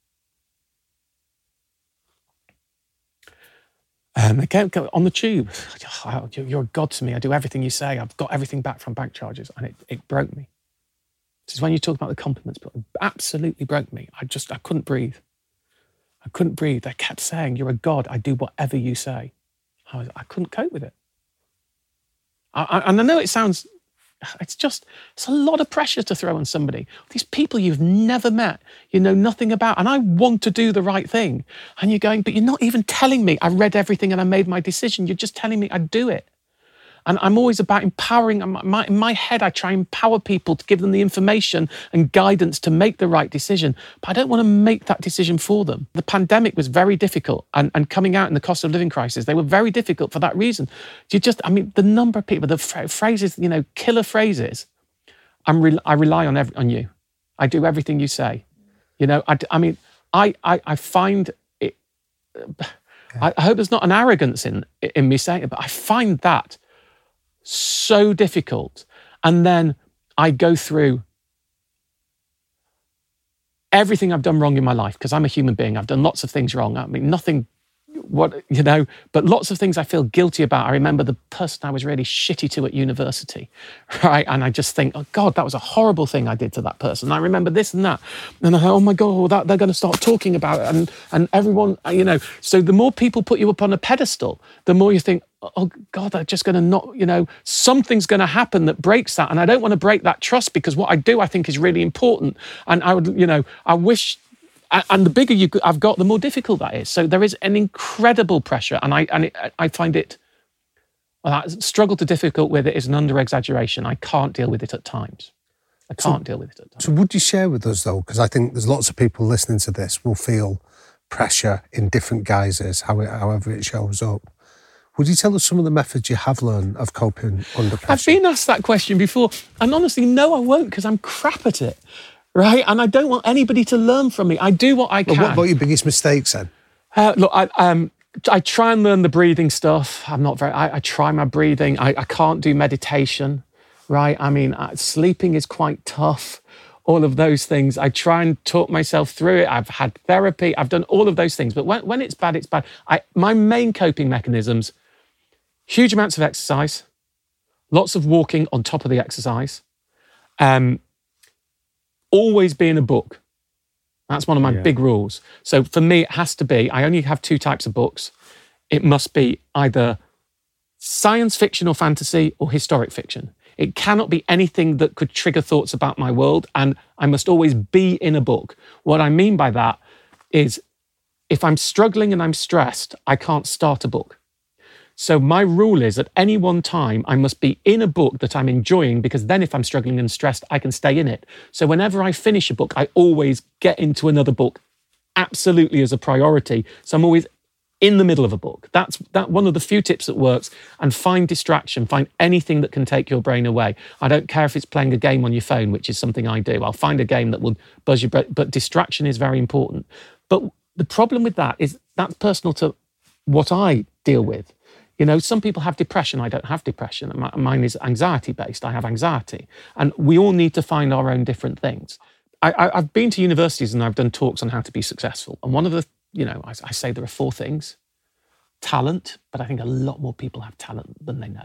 And they came on the tube. Oh, you're a god to me. I do everything you say. I've got everything back from bank charges. And it, it broke me. This is when you talk about the compliments, but it absolutely broke me. I just, I couldn't breathe. I couldn't breathe. They kept saying, you're a god. I do whatever you say. I, was, I couldn't cope with it. I, I, and I know it sounds, it's just, it's a lot of pressure to throw on somebody. These people you've never met, you know nothing about, and I want to do the right thing. And you're going, but you're not even telling me I read everything and I made my decision. You're just telling me I'd do it. And I'm always about empowering. My, in my head, I try and empower people to give them the information and guidance to make the right decision. But I don't want to make that decision for them. The pandemic was very difficult. And, and coming out in the cost of living crisis, they were very difficult for that reason. You just, I mean, the number of people, the phrases, you know, killer phrases, I'm re- I rely on every, on you. I do everything you say. You know, I, I mean, I, I, I find it, I, I hope there's not an arrogance in, in me saying it, but I find that so difficult. And then I go through everything I've done wrong in my life, because I'm a human being. I've done lots of things wrong. I mean, nothing what, you know, but lots of things I feel guilty about. I remember the person I was really shitty to at university, right? And I just think, oh God, that was a horrible thing I did to that person. And I remember this and that. And I thought, oh my God, well, that, they're going to start talking about it. And, and everyone, you know, so the more people put you up on a pedestal, the more you think, oh God, they're just going to not, you know, something's going to happen that breaks that. And I don't want to break that trust, because what I do, I think, is really important. And I would, you know, I wish, and the bigger you I've got, the more difficult that is. So there is an incredible pressure. And I and it, I find it, well, I struggle to difficult with it is an under-exaggeration. I can't deal with it at times. I can't so, deal with it at times. So would you share with us, though, because I think there's lots of people listening to this will feel pressure in different guises, how it, however it shows up. Would you tell us some of the methods you have learned of coping under pressure? I've been asked that question before, and honestly, no, I won't, because I'm crap at it, right? And I don't want anybody to learn from me. I do what I can. Well, what about your biggest mistakes then? Uh, look, I, um, I try and learn the breathing stuff. I'm not very. I, I try my breathing. I, I can't do meditation, right? I mean, uh, sleeping is quite tough. All of those things. I try and talk myself through it. I've had therapy. I've done all of those things. But when, when it's bad, it's bad. I, my main coping mechanisms. Huge amounts of exercise, lots of walking on top of the exercise, um, always be in a book. That's one of my yeah. big rules. So for me, it has to be, I only have two types of books. It must be either science fiction or fantasy or historic fiction. It cannot be anything that could trigger thoughts about my world, and I must always be in a book. What I mean by that is if I'm struggling and I'm stressed, I can't start a book. So my rule is at any one time, I must be in a book that I'm enjoying, because then if I'm struggling and stressed, I can stay in it. So whenever I finish a book, I always get into another book, absolutely as a priority. So I'm always in the middle of a book. That's that one of the few tips that works. And find distraction, find anything that can take your brain away. I don't care if it's playing a game on your phone, which is something I do. I'll find a game that will buzz your brain, but distraction is very important. But the problem with that is that's personal to what I deal with. You know, some people have depression. I don't have depression. Mine is anxiety-based. I have anxiety. And we all need to find our own different things. I, I, I've been to universities and I've done talks on how to be successful. And one of the, you know, I, I say there are four things. Talent, but I think a lot more people have talent than they know.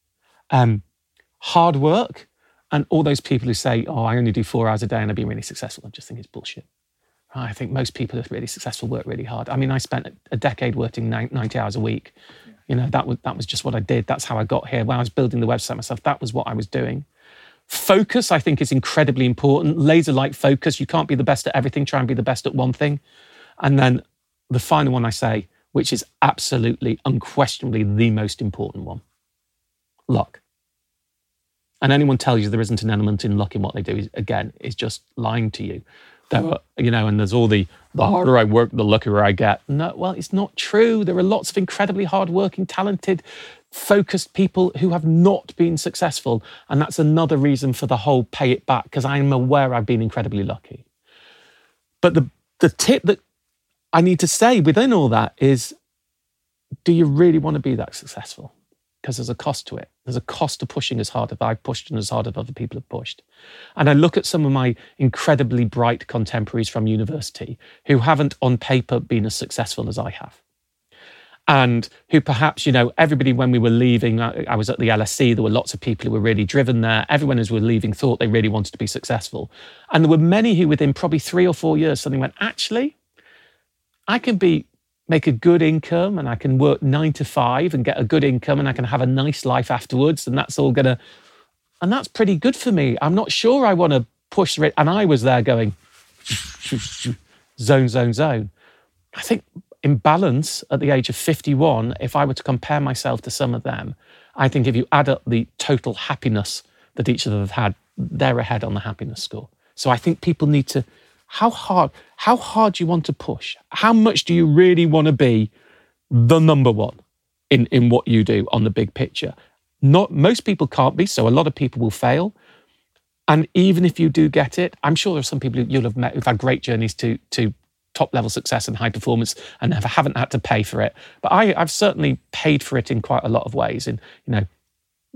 Um, hard work, and all those people who say, oh, I only do four hours a day and I've been really successful. I just think it's bullshit. I think most people who are really successful work really hard. I mean, I spent a decade working ninety hours a week. You know, that was that was just what I did. That's how I got here. When I was building the website myself, that was what I was doing. Focus, I think, is incredibly important. Laser-like focus. You can't be the best at everything. Try and be the best at one thing. And then the final one I say, which is absolutely, unquestionably the most important one, luck. And anyone tells you there isn't an element in luck in what they do, is, again, is just lying to you. There are, you know, and there's all the, the harder I work, the luckier I get. No, well, it's not true. There are lots of incredibly hardworking, talented, focused people who have not been successful. And that's another reason for the whole pay it back, because I'm aware I've been incredibly lucky. But the the tip that I need to say within all that is, do you really want to be that successful? Because there's a cost to it. There's a cost to pushing as hard as I've pushed and as hard as other people have pushed. And I look at some of my incredibly bright contemporaries from university who haven't on paper been as successful as I have. And who perhaps, you know, everybody, when we were leaving, I was at the L S E, there were lots of people who were really driven there. Everyone as we were leaving thought they really wanted to be successful. And there were many who within probably three or four years suddenly went, actually, I can be make a good income and I can work nine to five and get a good income and I can have a nice life afterwards. And that's all gonna, and that's pretty good for me. I'm not sure I want to push it. And I was there going, zone, zone, zone. I think in balance at the age of fifty-one, if I were to compare myself to some of them, I think if you add up the total happiness that each of them have had, they're ahead on the happiness score. So I think people need to, How hard, how hard do you want to push? How much do you really want to be the number one in, in what you do on the big picture? Not most people can't be, so a lot of people will fail. And even if you do get it, I'm sure there are some people you'll have met who've had great journeys to, to top level success and high performance and have, haven't had to pay for it. But I, I've certainly paid for it in quite a lot of ways. And, you know,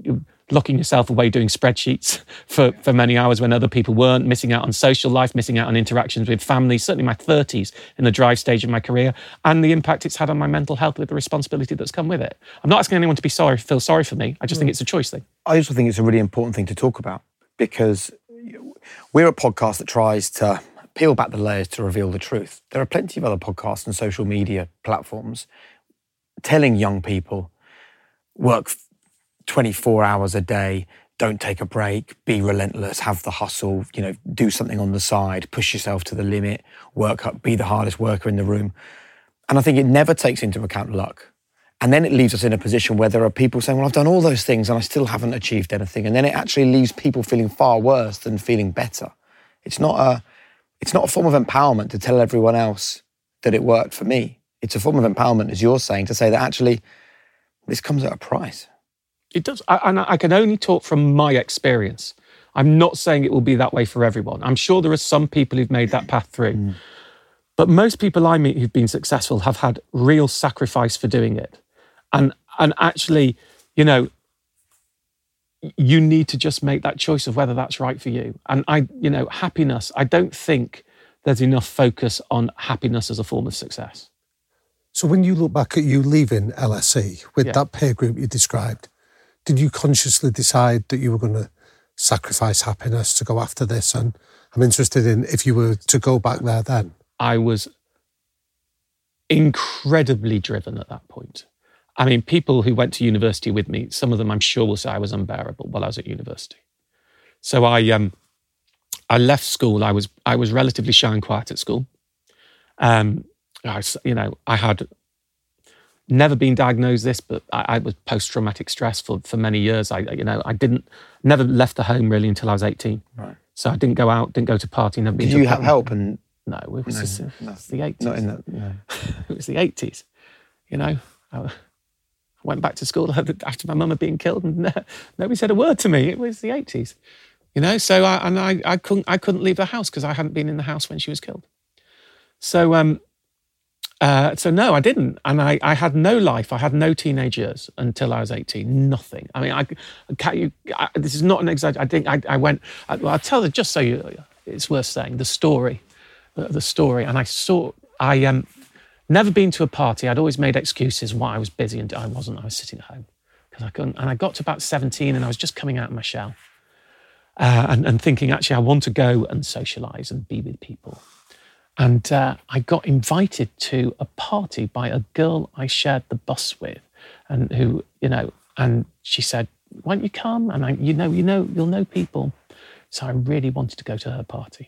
locking yourself away doing spreadsheets for, for many hours when other people weren't, missing out on social life, missing out on interactions with family, certainly my thirties in the drive stage of my career, and the impact it's had on my mental health with the responsibility that's come with it. I'm not asking anyone to be sorry, feel sorry for me. I just mm. think it's a choice thing. I also think it's a really important thing to talk about, because we're a podcast that tries to peel back the layers to reveal the truth. There are plenty of other podcasts and social media platforms telling young people, work twenty-four hours a day, don't take a break, be relentless, have the hustle, you know, do something on the side, push yourself to the limit, work up, be the hardest worker in the room. And I think it never takes into account luck. And then it leaves us in a position where there are people saying, well, I've done all those things and I still haven't achieved anything. And then it actually leaves people feeling far worse than feeling better. It's not a, it's not a form of empowerment to tell everyone else that it worked for me. It's a form of empowerment, as you're saying, to say that actually this comes at a price. It does, I, and I can only talk from my experience. I'm not saying it will be that way for everyone. I'm sure there are some people who've made that path through. Mm. But most people I meet who've been successful have had real sacrifice for doing it. And and actually, you know, you need to just make that choice of whether that's right for you. And I, you know, happiness, I don't think there's enough focus on happiness as a form of success. So when you look back at you leaving L S E with yeah. that peer group you described, did you consciously decide that you were going to sacrifice happiness to go after this? And I'm interested in if you were to go back there then. I was incredibly driven at that point. I mean, people who went to university with me, some of them I'm sure will say I was unbearable while I was at university. So I um, I left school. I was I was relatively shy and quiet at school. Um, I, you know, I had never been diagnosed this, but I, I was post-traumatic stress for, for many years. I, you know, I didn't, never left the home really until I was eighteen. Right. So I didn't go out, didn't go to party. Never been Did to you have help? And no, it was, no, just, it was the eighties. Not in that. No. It was the eighties. You know, I, I went back to school after my mum had been killed, and nobody said a word to me. It was the eighties. You know, so I and I, I couldn't I couldn't leave the house because I hadn't been in the house when she was killed. So um. Uh, so no, I didn't. And I, I had no life. I had no teenage years until I was eighteen. Nothing. I mean, I, can't you, I, this is not an exaggeration. I think I, I went, I, well, I'll tell you, just so you, it's worth saying, the story, the, the story. And I saw, I um, never been to a party. I'd always made excuses why I was busy and I wasn't. I was sitting at home because I couldn't. And I got to about seventeen and I was just coming out of my shell uh, and, and thinking, actually, I want to go and socialise and be with people. And uh, I got invited to a party by a girl I shared the bus with, and who, you know, and she said, "Why don't you come?" And I, you know, you know, you'll know people. So I really wanted to go to her party.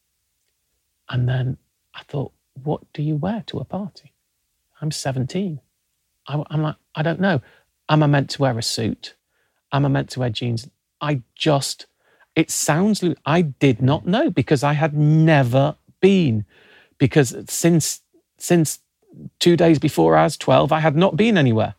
And then I thought, what do you wear to a party? I'm seventeen. I, I'm like, I don't know. Am I meant to wear a suit? Am I meant to wear jeans? I just, it sounds, I did not know because I had never been, because since since two days before I was twelve, I had not been anywhere.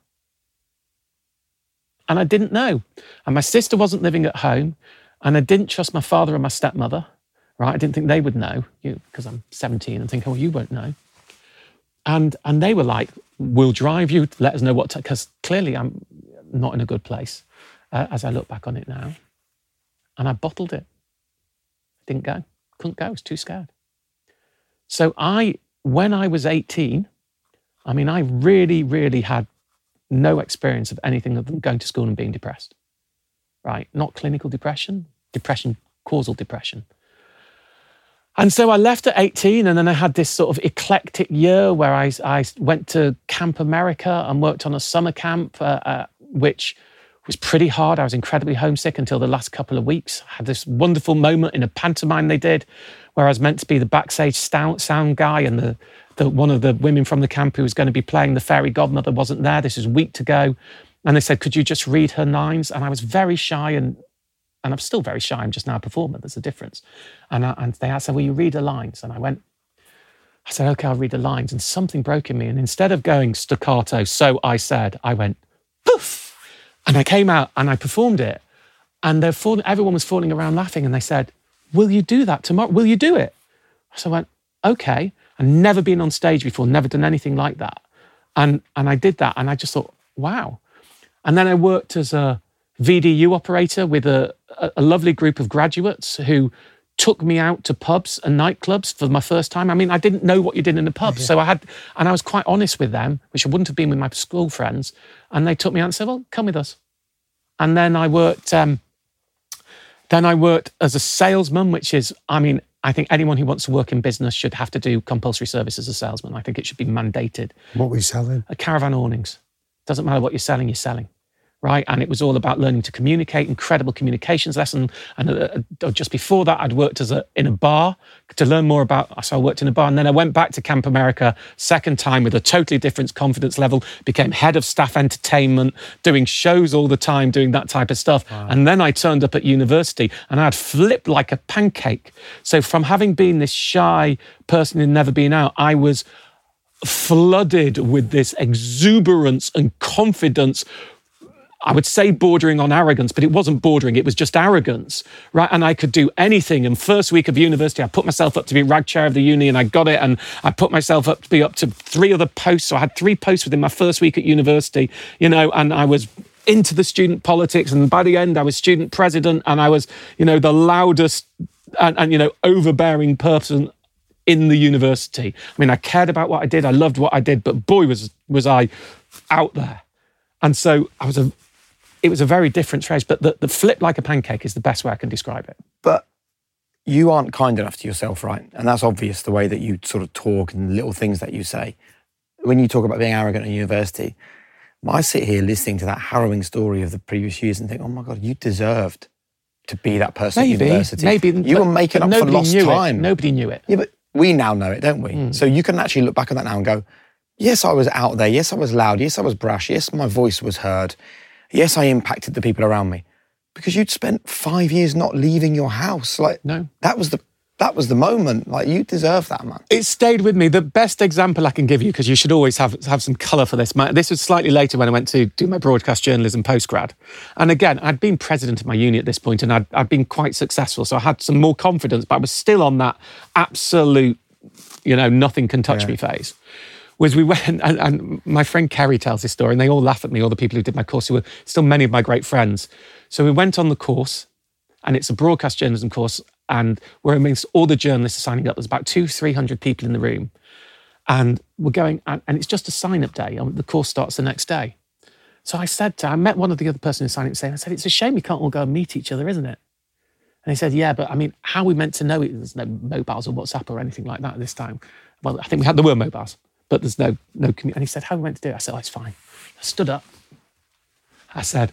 And I didn't know. And my sister wasn't living at home, and I didn't trust my father and my stepmother, right? I didn't think they would know, because I'm seventeen and think, oh, you won't know. And and they were like, we'll drive you, let us know what, because clearly I'm not in a good place uh, as I look back on it now. And I bottled it. Didn't go, couldn't go, I was too scared. So I, when I was eighteen, I mean, I really, really had no experience of anything other than going to school and being depressed, right? Not clinical depression, depression, causal depression. And so I left at eighteen, and then I had this sort of eclectic year where I, I went to Camp America and worked on a summer camp, uh, uh, which was pretty hard. I was incredibly homesick until the last couple of weeks. I had this wonderful moment in a pantomime they did where I was meant to be the backstage sound guy, and the, the one of the women from the camp who was going to be playing the fairy godmother wasn't there. This was a week to go. And they said, could you just read her lines? And I was very shy, and and I'm still very shy. I'm just now a performer. There's a difference. And, I, and they asked, will you read her lines? And I went, I said, okay, I'll read the lines. And something broke in me. And instead of going staccato, so I said, I went, poof. And I came out and I performed it. And they're falling, everyone was falling around laughing. And they said, will you do that tomorrow? Will you do it? So I went, okay. I'd never been on stage before, never done anything like that. And and I did that. And I just thought, wow. And then I worked as a V D U operator with a, a, a lovely group of graduates who took me out to pubs and nightclubs for my first time. I mean, I didn't know what you did in a pub. Yeah. So I had, and I was quite honest with them, which I wouldn't have been with my school friends. And they took me out and said, well, come with us. And then I worked, um, then I worked as a salesman, which is, I mean, I think anyone who wants to work in business should have to do compulsory service as a salesman. I think it should be mandated. What were you selling? A caravan awnings. Doesn't matter what you're selling, you're selling. Right, and it was all about learning to communicate, incredible communications lesson. And uh, just before that, I'd worked as a in a bar to learn more about, so I worked in a bar. And then I went back to Camp America, second time with a totally different confidence level, became head of staff entertainment, doing shows all the time, doing that type of stuff. Wow. And then I turned up at university and I'd flipped like a pancake. So from having been this shy person who'd never been out, I was flooded with this exuberance and confidence. I would say bordering on arrogance, but it wasn't bordering, it was just arrogance, right? And I could do anything. And first week of university, I put myself up to be rag chair of the uni and I got it. And I put myself up to be up to three other posts. So I had three posts within my first week at university, you know, and I was into the student politics. And by the end, I was student president and I was, you know, the loudest and, and you know, overbearing person in the university. I mean, I cared about what I did. I loved what I did, but boy, was was I out there. And so I was a, it was a very different phase, but the, the flip like a pancake is the best way I can describe it. But you aren't kind enough to yourself, right? And that's obvious, the way that you sort of talk and little things that you say. When you talk about being arrogant at university, I sit here listening to that harrowing story of the previous years and think, oh my God, you deserved to be that person maybe, at university. Maybe. You were making up for lost time. It. Nobody knew it. Yeah, but we now know it, don't we? Mm. So you can actually look back on that now and go, yes, I was out there. Yes, I was loud. Yes, I was brash. Yes, my voice was heard. Yes, I impacted the people around me. Because you'd spent five years not leaving your house. Like, no. That was the that was the moment. Like, you deserve that, man. It stayed with me. The best example I can give you, because you should always have, have some colour for this. My, this was slightly later when I went to do my broadcast journalism postgrad. And again, I'd been president of my uni at this point and I'd, I'd been quite successful. So I had some more confidence, but I was still on that absolute, you know, nothing can touch yeah. me phase. Was we went, and, and my friend Kerry tells this story, and they all laugh at me, all the people who did my course, who were still many of my great friends. So we went on the course, and it's a broadcast journalism course, and we're amongst all the journalists signing up. There's about two, three hundred people in the room, and we're going, and, and it's just a sign-up day. The course starts the next day. So I said to, I met one of the other person who signed up saying, I said, it's a shame we can't all go and meet each other, isn't it? And he said, yeah, but I mean, how are we meant to know it? There's no mobiles or WhatsApp or anything like that at this time. Well, I think we had, there were mobiles. But there's no, no community. And he said, how are we meant to do it? I said, oh, it's fine. I stood up. I said,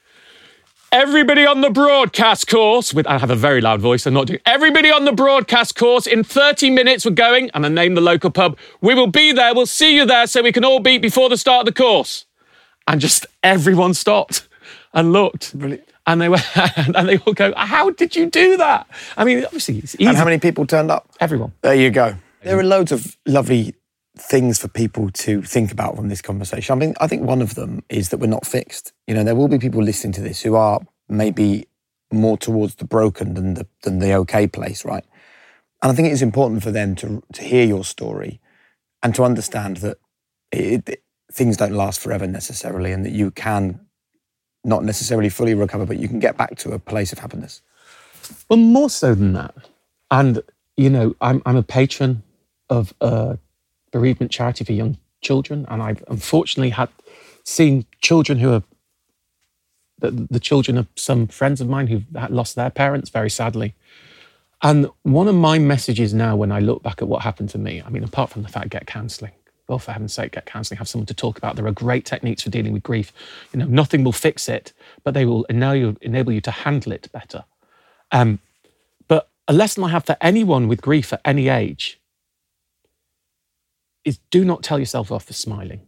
everybody on the broadcast course, with I have a very loud voice, I'm not doing, everybody on the broadcast course, in thirty minutes we're going, and I named the local pub, we will be there, we'll see you there so we can all beat before the start of the course. And just everyone stopped and looked. Brilliant. And they were, and they all go, how did you do that? I mean, obviously it's easy. And how many people turned up? Everyone. There you go. There are loads of lovely things for people to think about from this conversation. I mean, I think one of them is that we're not fixed. You know, there will be people listening to this who are maybe more towards the broken than the than the okay place, right? And I think it is important for them to to hear your story and to understand that it, it, things don't last forever necessarily, and that you can not necessarily fully recover, but you can get back to a place of happiness. Well, more so than that. And, you know, I'm I'm a patron of uh bereavement charity for young children, and I've unfortunately had seen children who are the, the children of some friends of mine who've lost their parents very sadly. And one of my messages now when I look back at what happened to me, I mean, apart from the fact, get counselling. Well, for heaven's sake, get counselling, have someone to talk about. There are great techniques for dealing with grief. You know, nothing will fix it, but they will enable you, enable you to handle it better. Um, but a lesson I have for anyone with grief at any age is do not tell yourself off for smiling.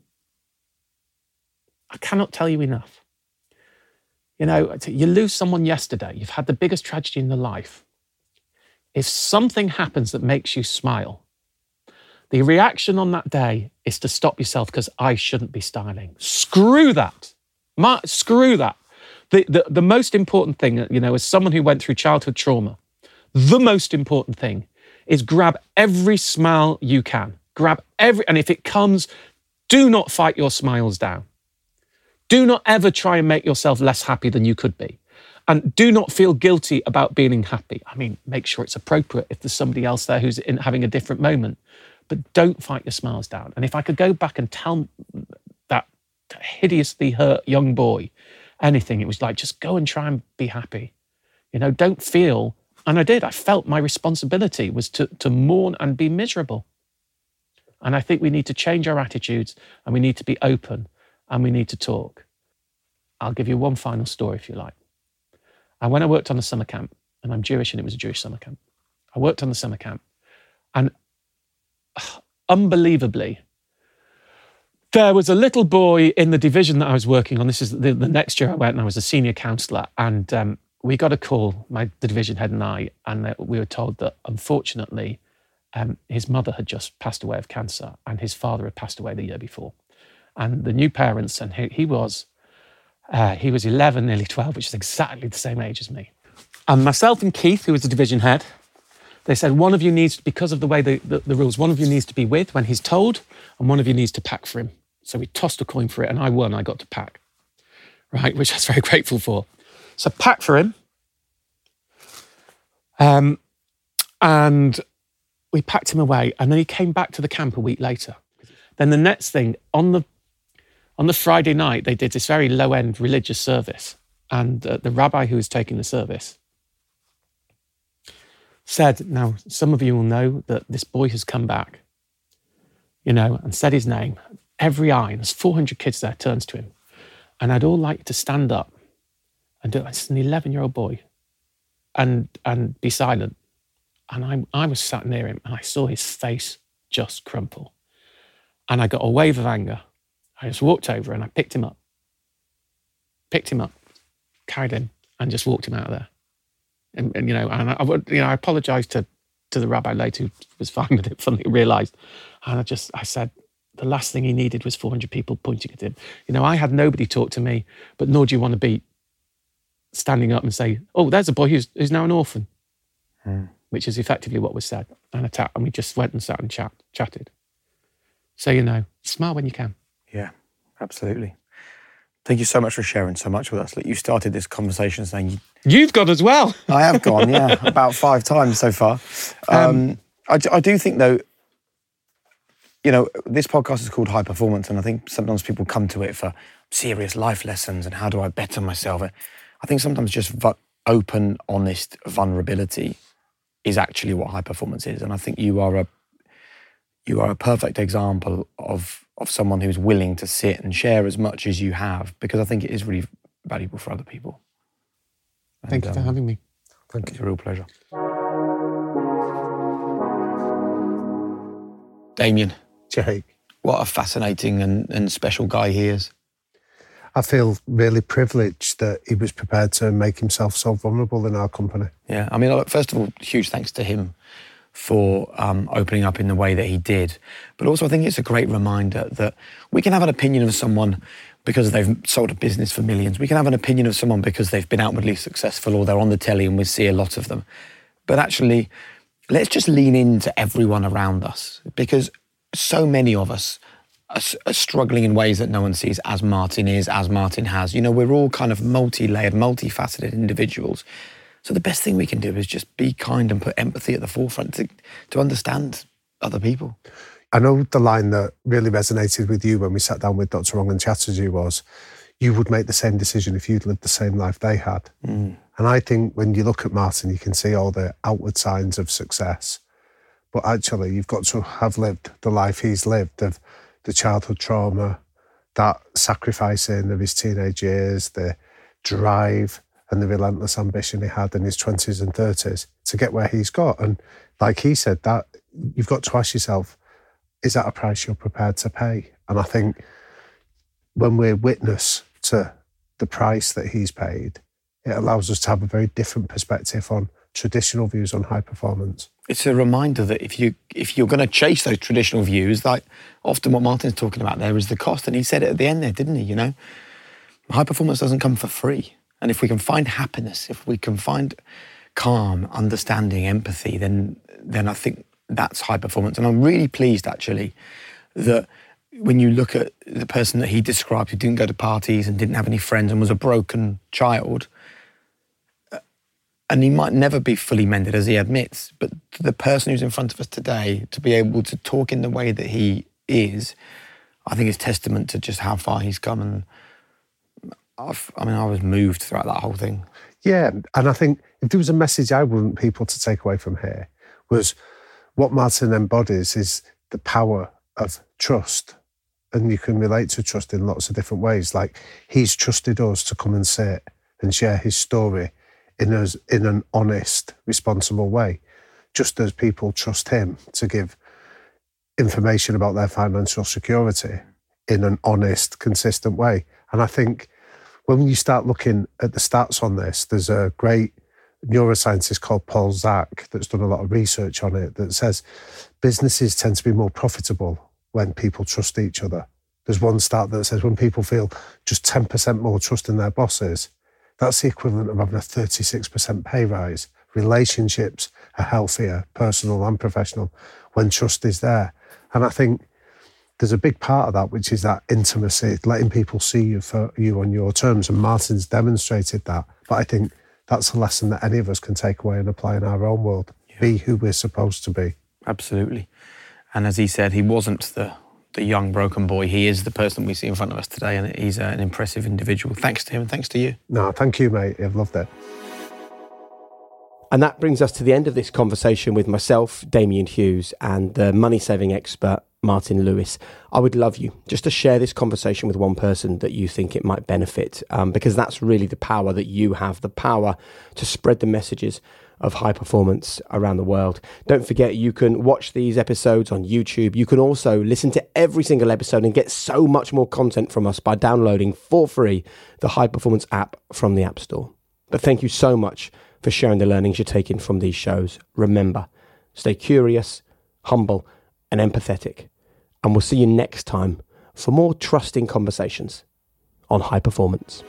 I cannot tell you enough. You know, you lose someone yesterday, you've had the biggest tragedy in your life. If something happens that makes you smile, the reaction on that day is to stop yourself because I shouldn't be styling. Screw that. Ma- screw that. The, the, the most important thing, you know, as someone who went through childhood trauma, the most important thing is grab every smile you can. Grab every, and if it comes, do not fight your smiles down. Do not ever try and make yourself less happy than you could be. And do not feel guilty about being happy. I mean, make sure it's appropriate if there's somebody else there who's in, having a different moment. But don't fight your smiles down. And if I could go back and tell that hideously hurt young boy anything, it was like, just go and try and be happy. You know, don't feel, and I did, I felt my responsibility was to, to mourn and be miserable. And I think we need to change our attitudes, and we need to be open, and we need to talk. I'll give you one final story if you like. And when I worked on the summer camp, and I'm Jewish and it was a Jewish summer camp, I worked on the summer camp, and uh, unbelievably, there was a little boy in the division that I was working on. This is the, the next year I went and I was a senior counsellor, and um, we got a call, my the division head and I, and uh, we were told that unfortunately um, his mother had just passed away of cancer and his father had passed away the year before. And the new parents, and he, he was uh, he was eleven, nearly twelve, which is exactly the same age as me. And myself and Keith, who was the division head, they said, one of you needs, because of the way the, the, the rules, one of you needs to be with when he's told, and one of you needs to pack for him. So we tossed a coin for it, and I won. I got to pack, right, which I was very grateful for. So pack for him, um, and we packed him away, and then he came back to the camp a week later. Then the next thing, on the on the Friday night, they did this very low-end religious service, and uh, the rabbi who was taking the service said, now, some of you will know that this boy has come back, you know, and said his name. Every eye, and there's four hundred kids there, turns to him. And I'd all like to stand up and do it. It's an eleven-year-old boy, and and be silent. And I, I was sat near him, and I saw his face just crumple. And I got a wave of anger. I just walked over and I picked him up. Picked him up, carried him, and just walked him out of there. And, and you know, and I, I would, you know, I apologised to to the rabbi later, who was fine with it, finally realised. And I just, I said, the last thing he needed was four hundred people pointing at him. You know, I had nobody talk to me, but nor do you want to be standing up and say, oh, there's a boy who's, who's now an orphan, mm. which is effectively what was said. And, attack, and we just went and sat and chat, chatted. So, you know, smile when you can. Yeah, absolutely. Thank you so much for sharing so much with us. Look, you started this conversation saying... You, You've gone as well. I have gone, yeah, about five times so far. Um, um, I, I do think, though, you know, this podcast is called High Performance, and I think sometimes people come to it for serious life lessons and how do I better myself. I think sometimes just vu- open, honest vulnerability is actually what high performance is. And I think you are a you are a perfect example of of someone who's willing to sit and share as much as you have, because I think it is really valuable for other people. And, Thank you for um, having me. Thank you. It's a real pleasure. Damien. Jake. What a fascinating and, and special guy he is. I feel really privileged that he was prepared to make himself so vulnerable in our company. Yeah, I mean, first of all, huge thanks to him for um, opening up in the way that he did. But also I think it's a great reminder that we can have an opinion of someone because they've sold a business for millions. We can have an opinion of someone because they've been outwardly successful or they're on the telly and we see a lot of them. But actually, let's just lean into everyone around us, because so many of us are, are struggling in ways that no one sees, as Martin is, as Martin has. You know, we're all kind of multi-layered, multifaceted individuals. So the best thing we can do is just be kind and put empathy at the forefront to, to understand other people. I know the line that really resonated with you when we sat down with Doctor Rangan Chatterjee was, you would make the same decision if you'd lived the same life they had. Mm. And I think when you look at Martin, you can see all the outward signs of success. But actually, you've got to have lived the life he's lived, of the childhood trauma, that sacrificing of his teenage years, the drive and the relentless ambition he had in his twenties and thirties to get where he's got. And like he said, that you've got to ask yourself, is that a price you're prepared to pay? And I think when we're witness to the price that he's paid, it allows us to have a very different perspective on traditional views on high performance. It's a reminder that if you if you're going to chase those traditional views, like often what Martin's talking about there is the cost, and he said it at the end there, didn't he? You know, high performance doesn't come for free, and if we can find happiness, if we can find calm, understanding, empathy, then then I think that's high performance. And I'm really pleased actually that when you look at the person that he described who didn't go to parties and didn't have any friends and was a broken child, and he might never be fully mended, as he admits, but the person who's in front of us today, to be able to talk in the way that he is, I think is testament to just how far he's come. And I've, I mean, I was moved throughout that whole thing. Yeah, and I think if there was a message I want people to take away from here was what Martin embodies is the power of trust. And you can relate to trust in lots of different ways. Like, he's trusted us to come and sit and share his story in, a, in an honest, responsible way, just as people trust him to give information about their financial security in an honest, consistent way. And I think when you start looking at the stats on this, there's a great neuroscientist called Paul Zak that's done a lot of research on it that says businesses tend to be more profitable when people trust each other. There's one stat that says when people feel just ten percent more trust in their bosses, that's the equivalent of having a thirty-six percent pay rise. Relationships are healthier, personal and professional, when trust is there. And I think there's a big part of that, which is that intimacy, letting people see you for you on your terms. And Martin's demonstrated that. But I think that's a lesson that any of us can take away and apply in our own world. Yeah. Be who we're supposed to be. Absolutely. And as he said, he wasn't the, the young broken boy. He is the person we see in front of us today, and he's an impressive individual. Thanks to him and thanks to you. No, thank you, mate. I've loved it. And that brings us to the end of this conversation with myself, Damian Hughes, and the money-saving expert, Martin Lewis. I would love you just to share this conversation with one person that you think it might benefit, um, because that's really the power that you have, the power to spread the messages of high performance around the world. Don't forget, you can watch these episodes on YouTube. You can also listen to every single episode and get so much more content from us by downloading for free the High Performance app from the App Store. But thank you so much for sharing the learnings you're taking from these shows. Remember, stay curious, humble, and empathetic. And we'll see you next time for more trusting conversations on high performance.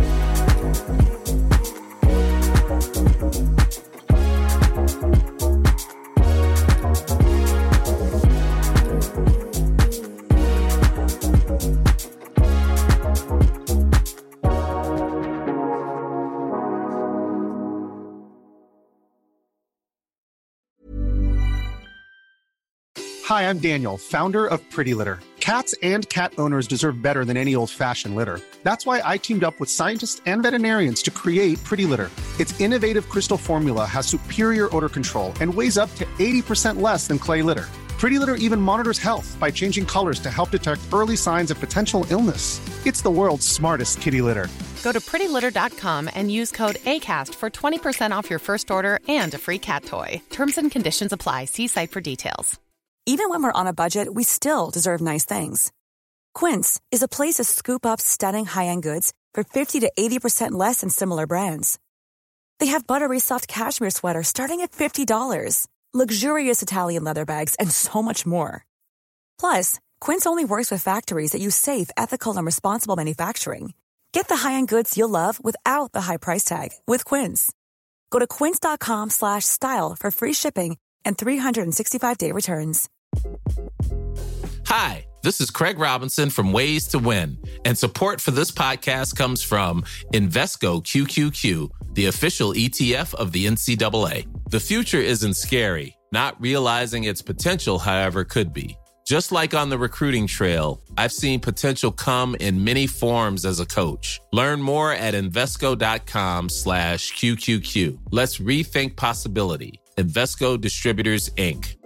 Hi, I'm Daniel, founder of Pretty Litter. Cats and cat owners deserve better than any old-fashioned litter. That's why I teamed up with scientists and veterinarians to create Pretty Litter. Its innovative crystal formula has superior odor control and weighs up to eighty percent less than clay litter. Pretty Litter even monitors health by changing colors to help detect early signs of potential illness. It's the world's smartest kitty litter. Go to pretty litter dot com and use code ACAST for twenty percent off your first order and a free cat toy. Terms and conditions apply. See site for details. Even when we're on a budget, we still deserve nice things. Quince is a place to scoop up stunning high-end goods for fifty to eighty percent less than similar brands. They have buttery soft cashmere sweaters starting at fifty dollars, luxurious Italian leather bags, and so much more. Plus, Quince only works with factories that use safe, ethical, and responsible manufacturing. Get the high-end goods you'll love without the high price tag with Quince. Go to quince dot com slash style for free shipping and three hundred sixty-five day returns. Hi, this is Craig Robinson from Ways to Win, and support for this podcast comes from Invesco Q Q Q, the official E T F of the N C double A. The future isn't scary. Not realizing its potential, however, could be. Just like on the recruiting trail, I've seen potential come in many forms as a coach. Learn more at Invesco.com slash QQQ. Let's rethink possibility. Invesco Distributors, Incorporated.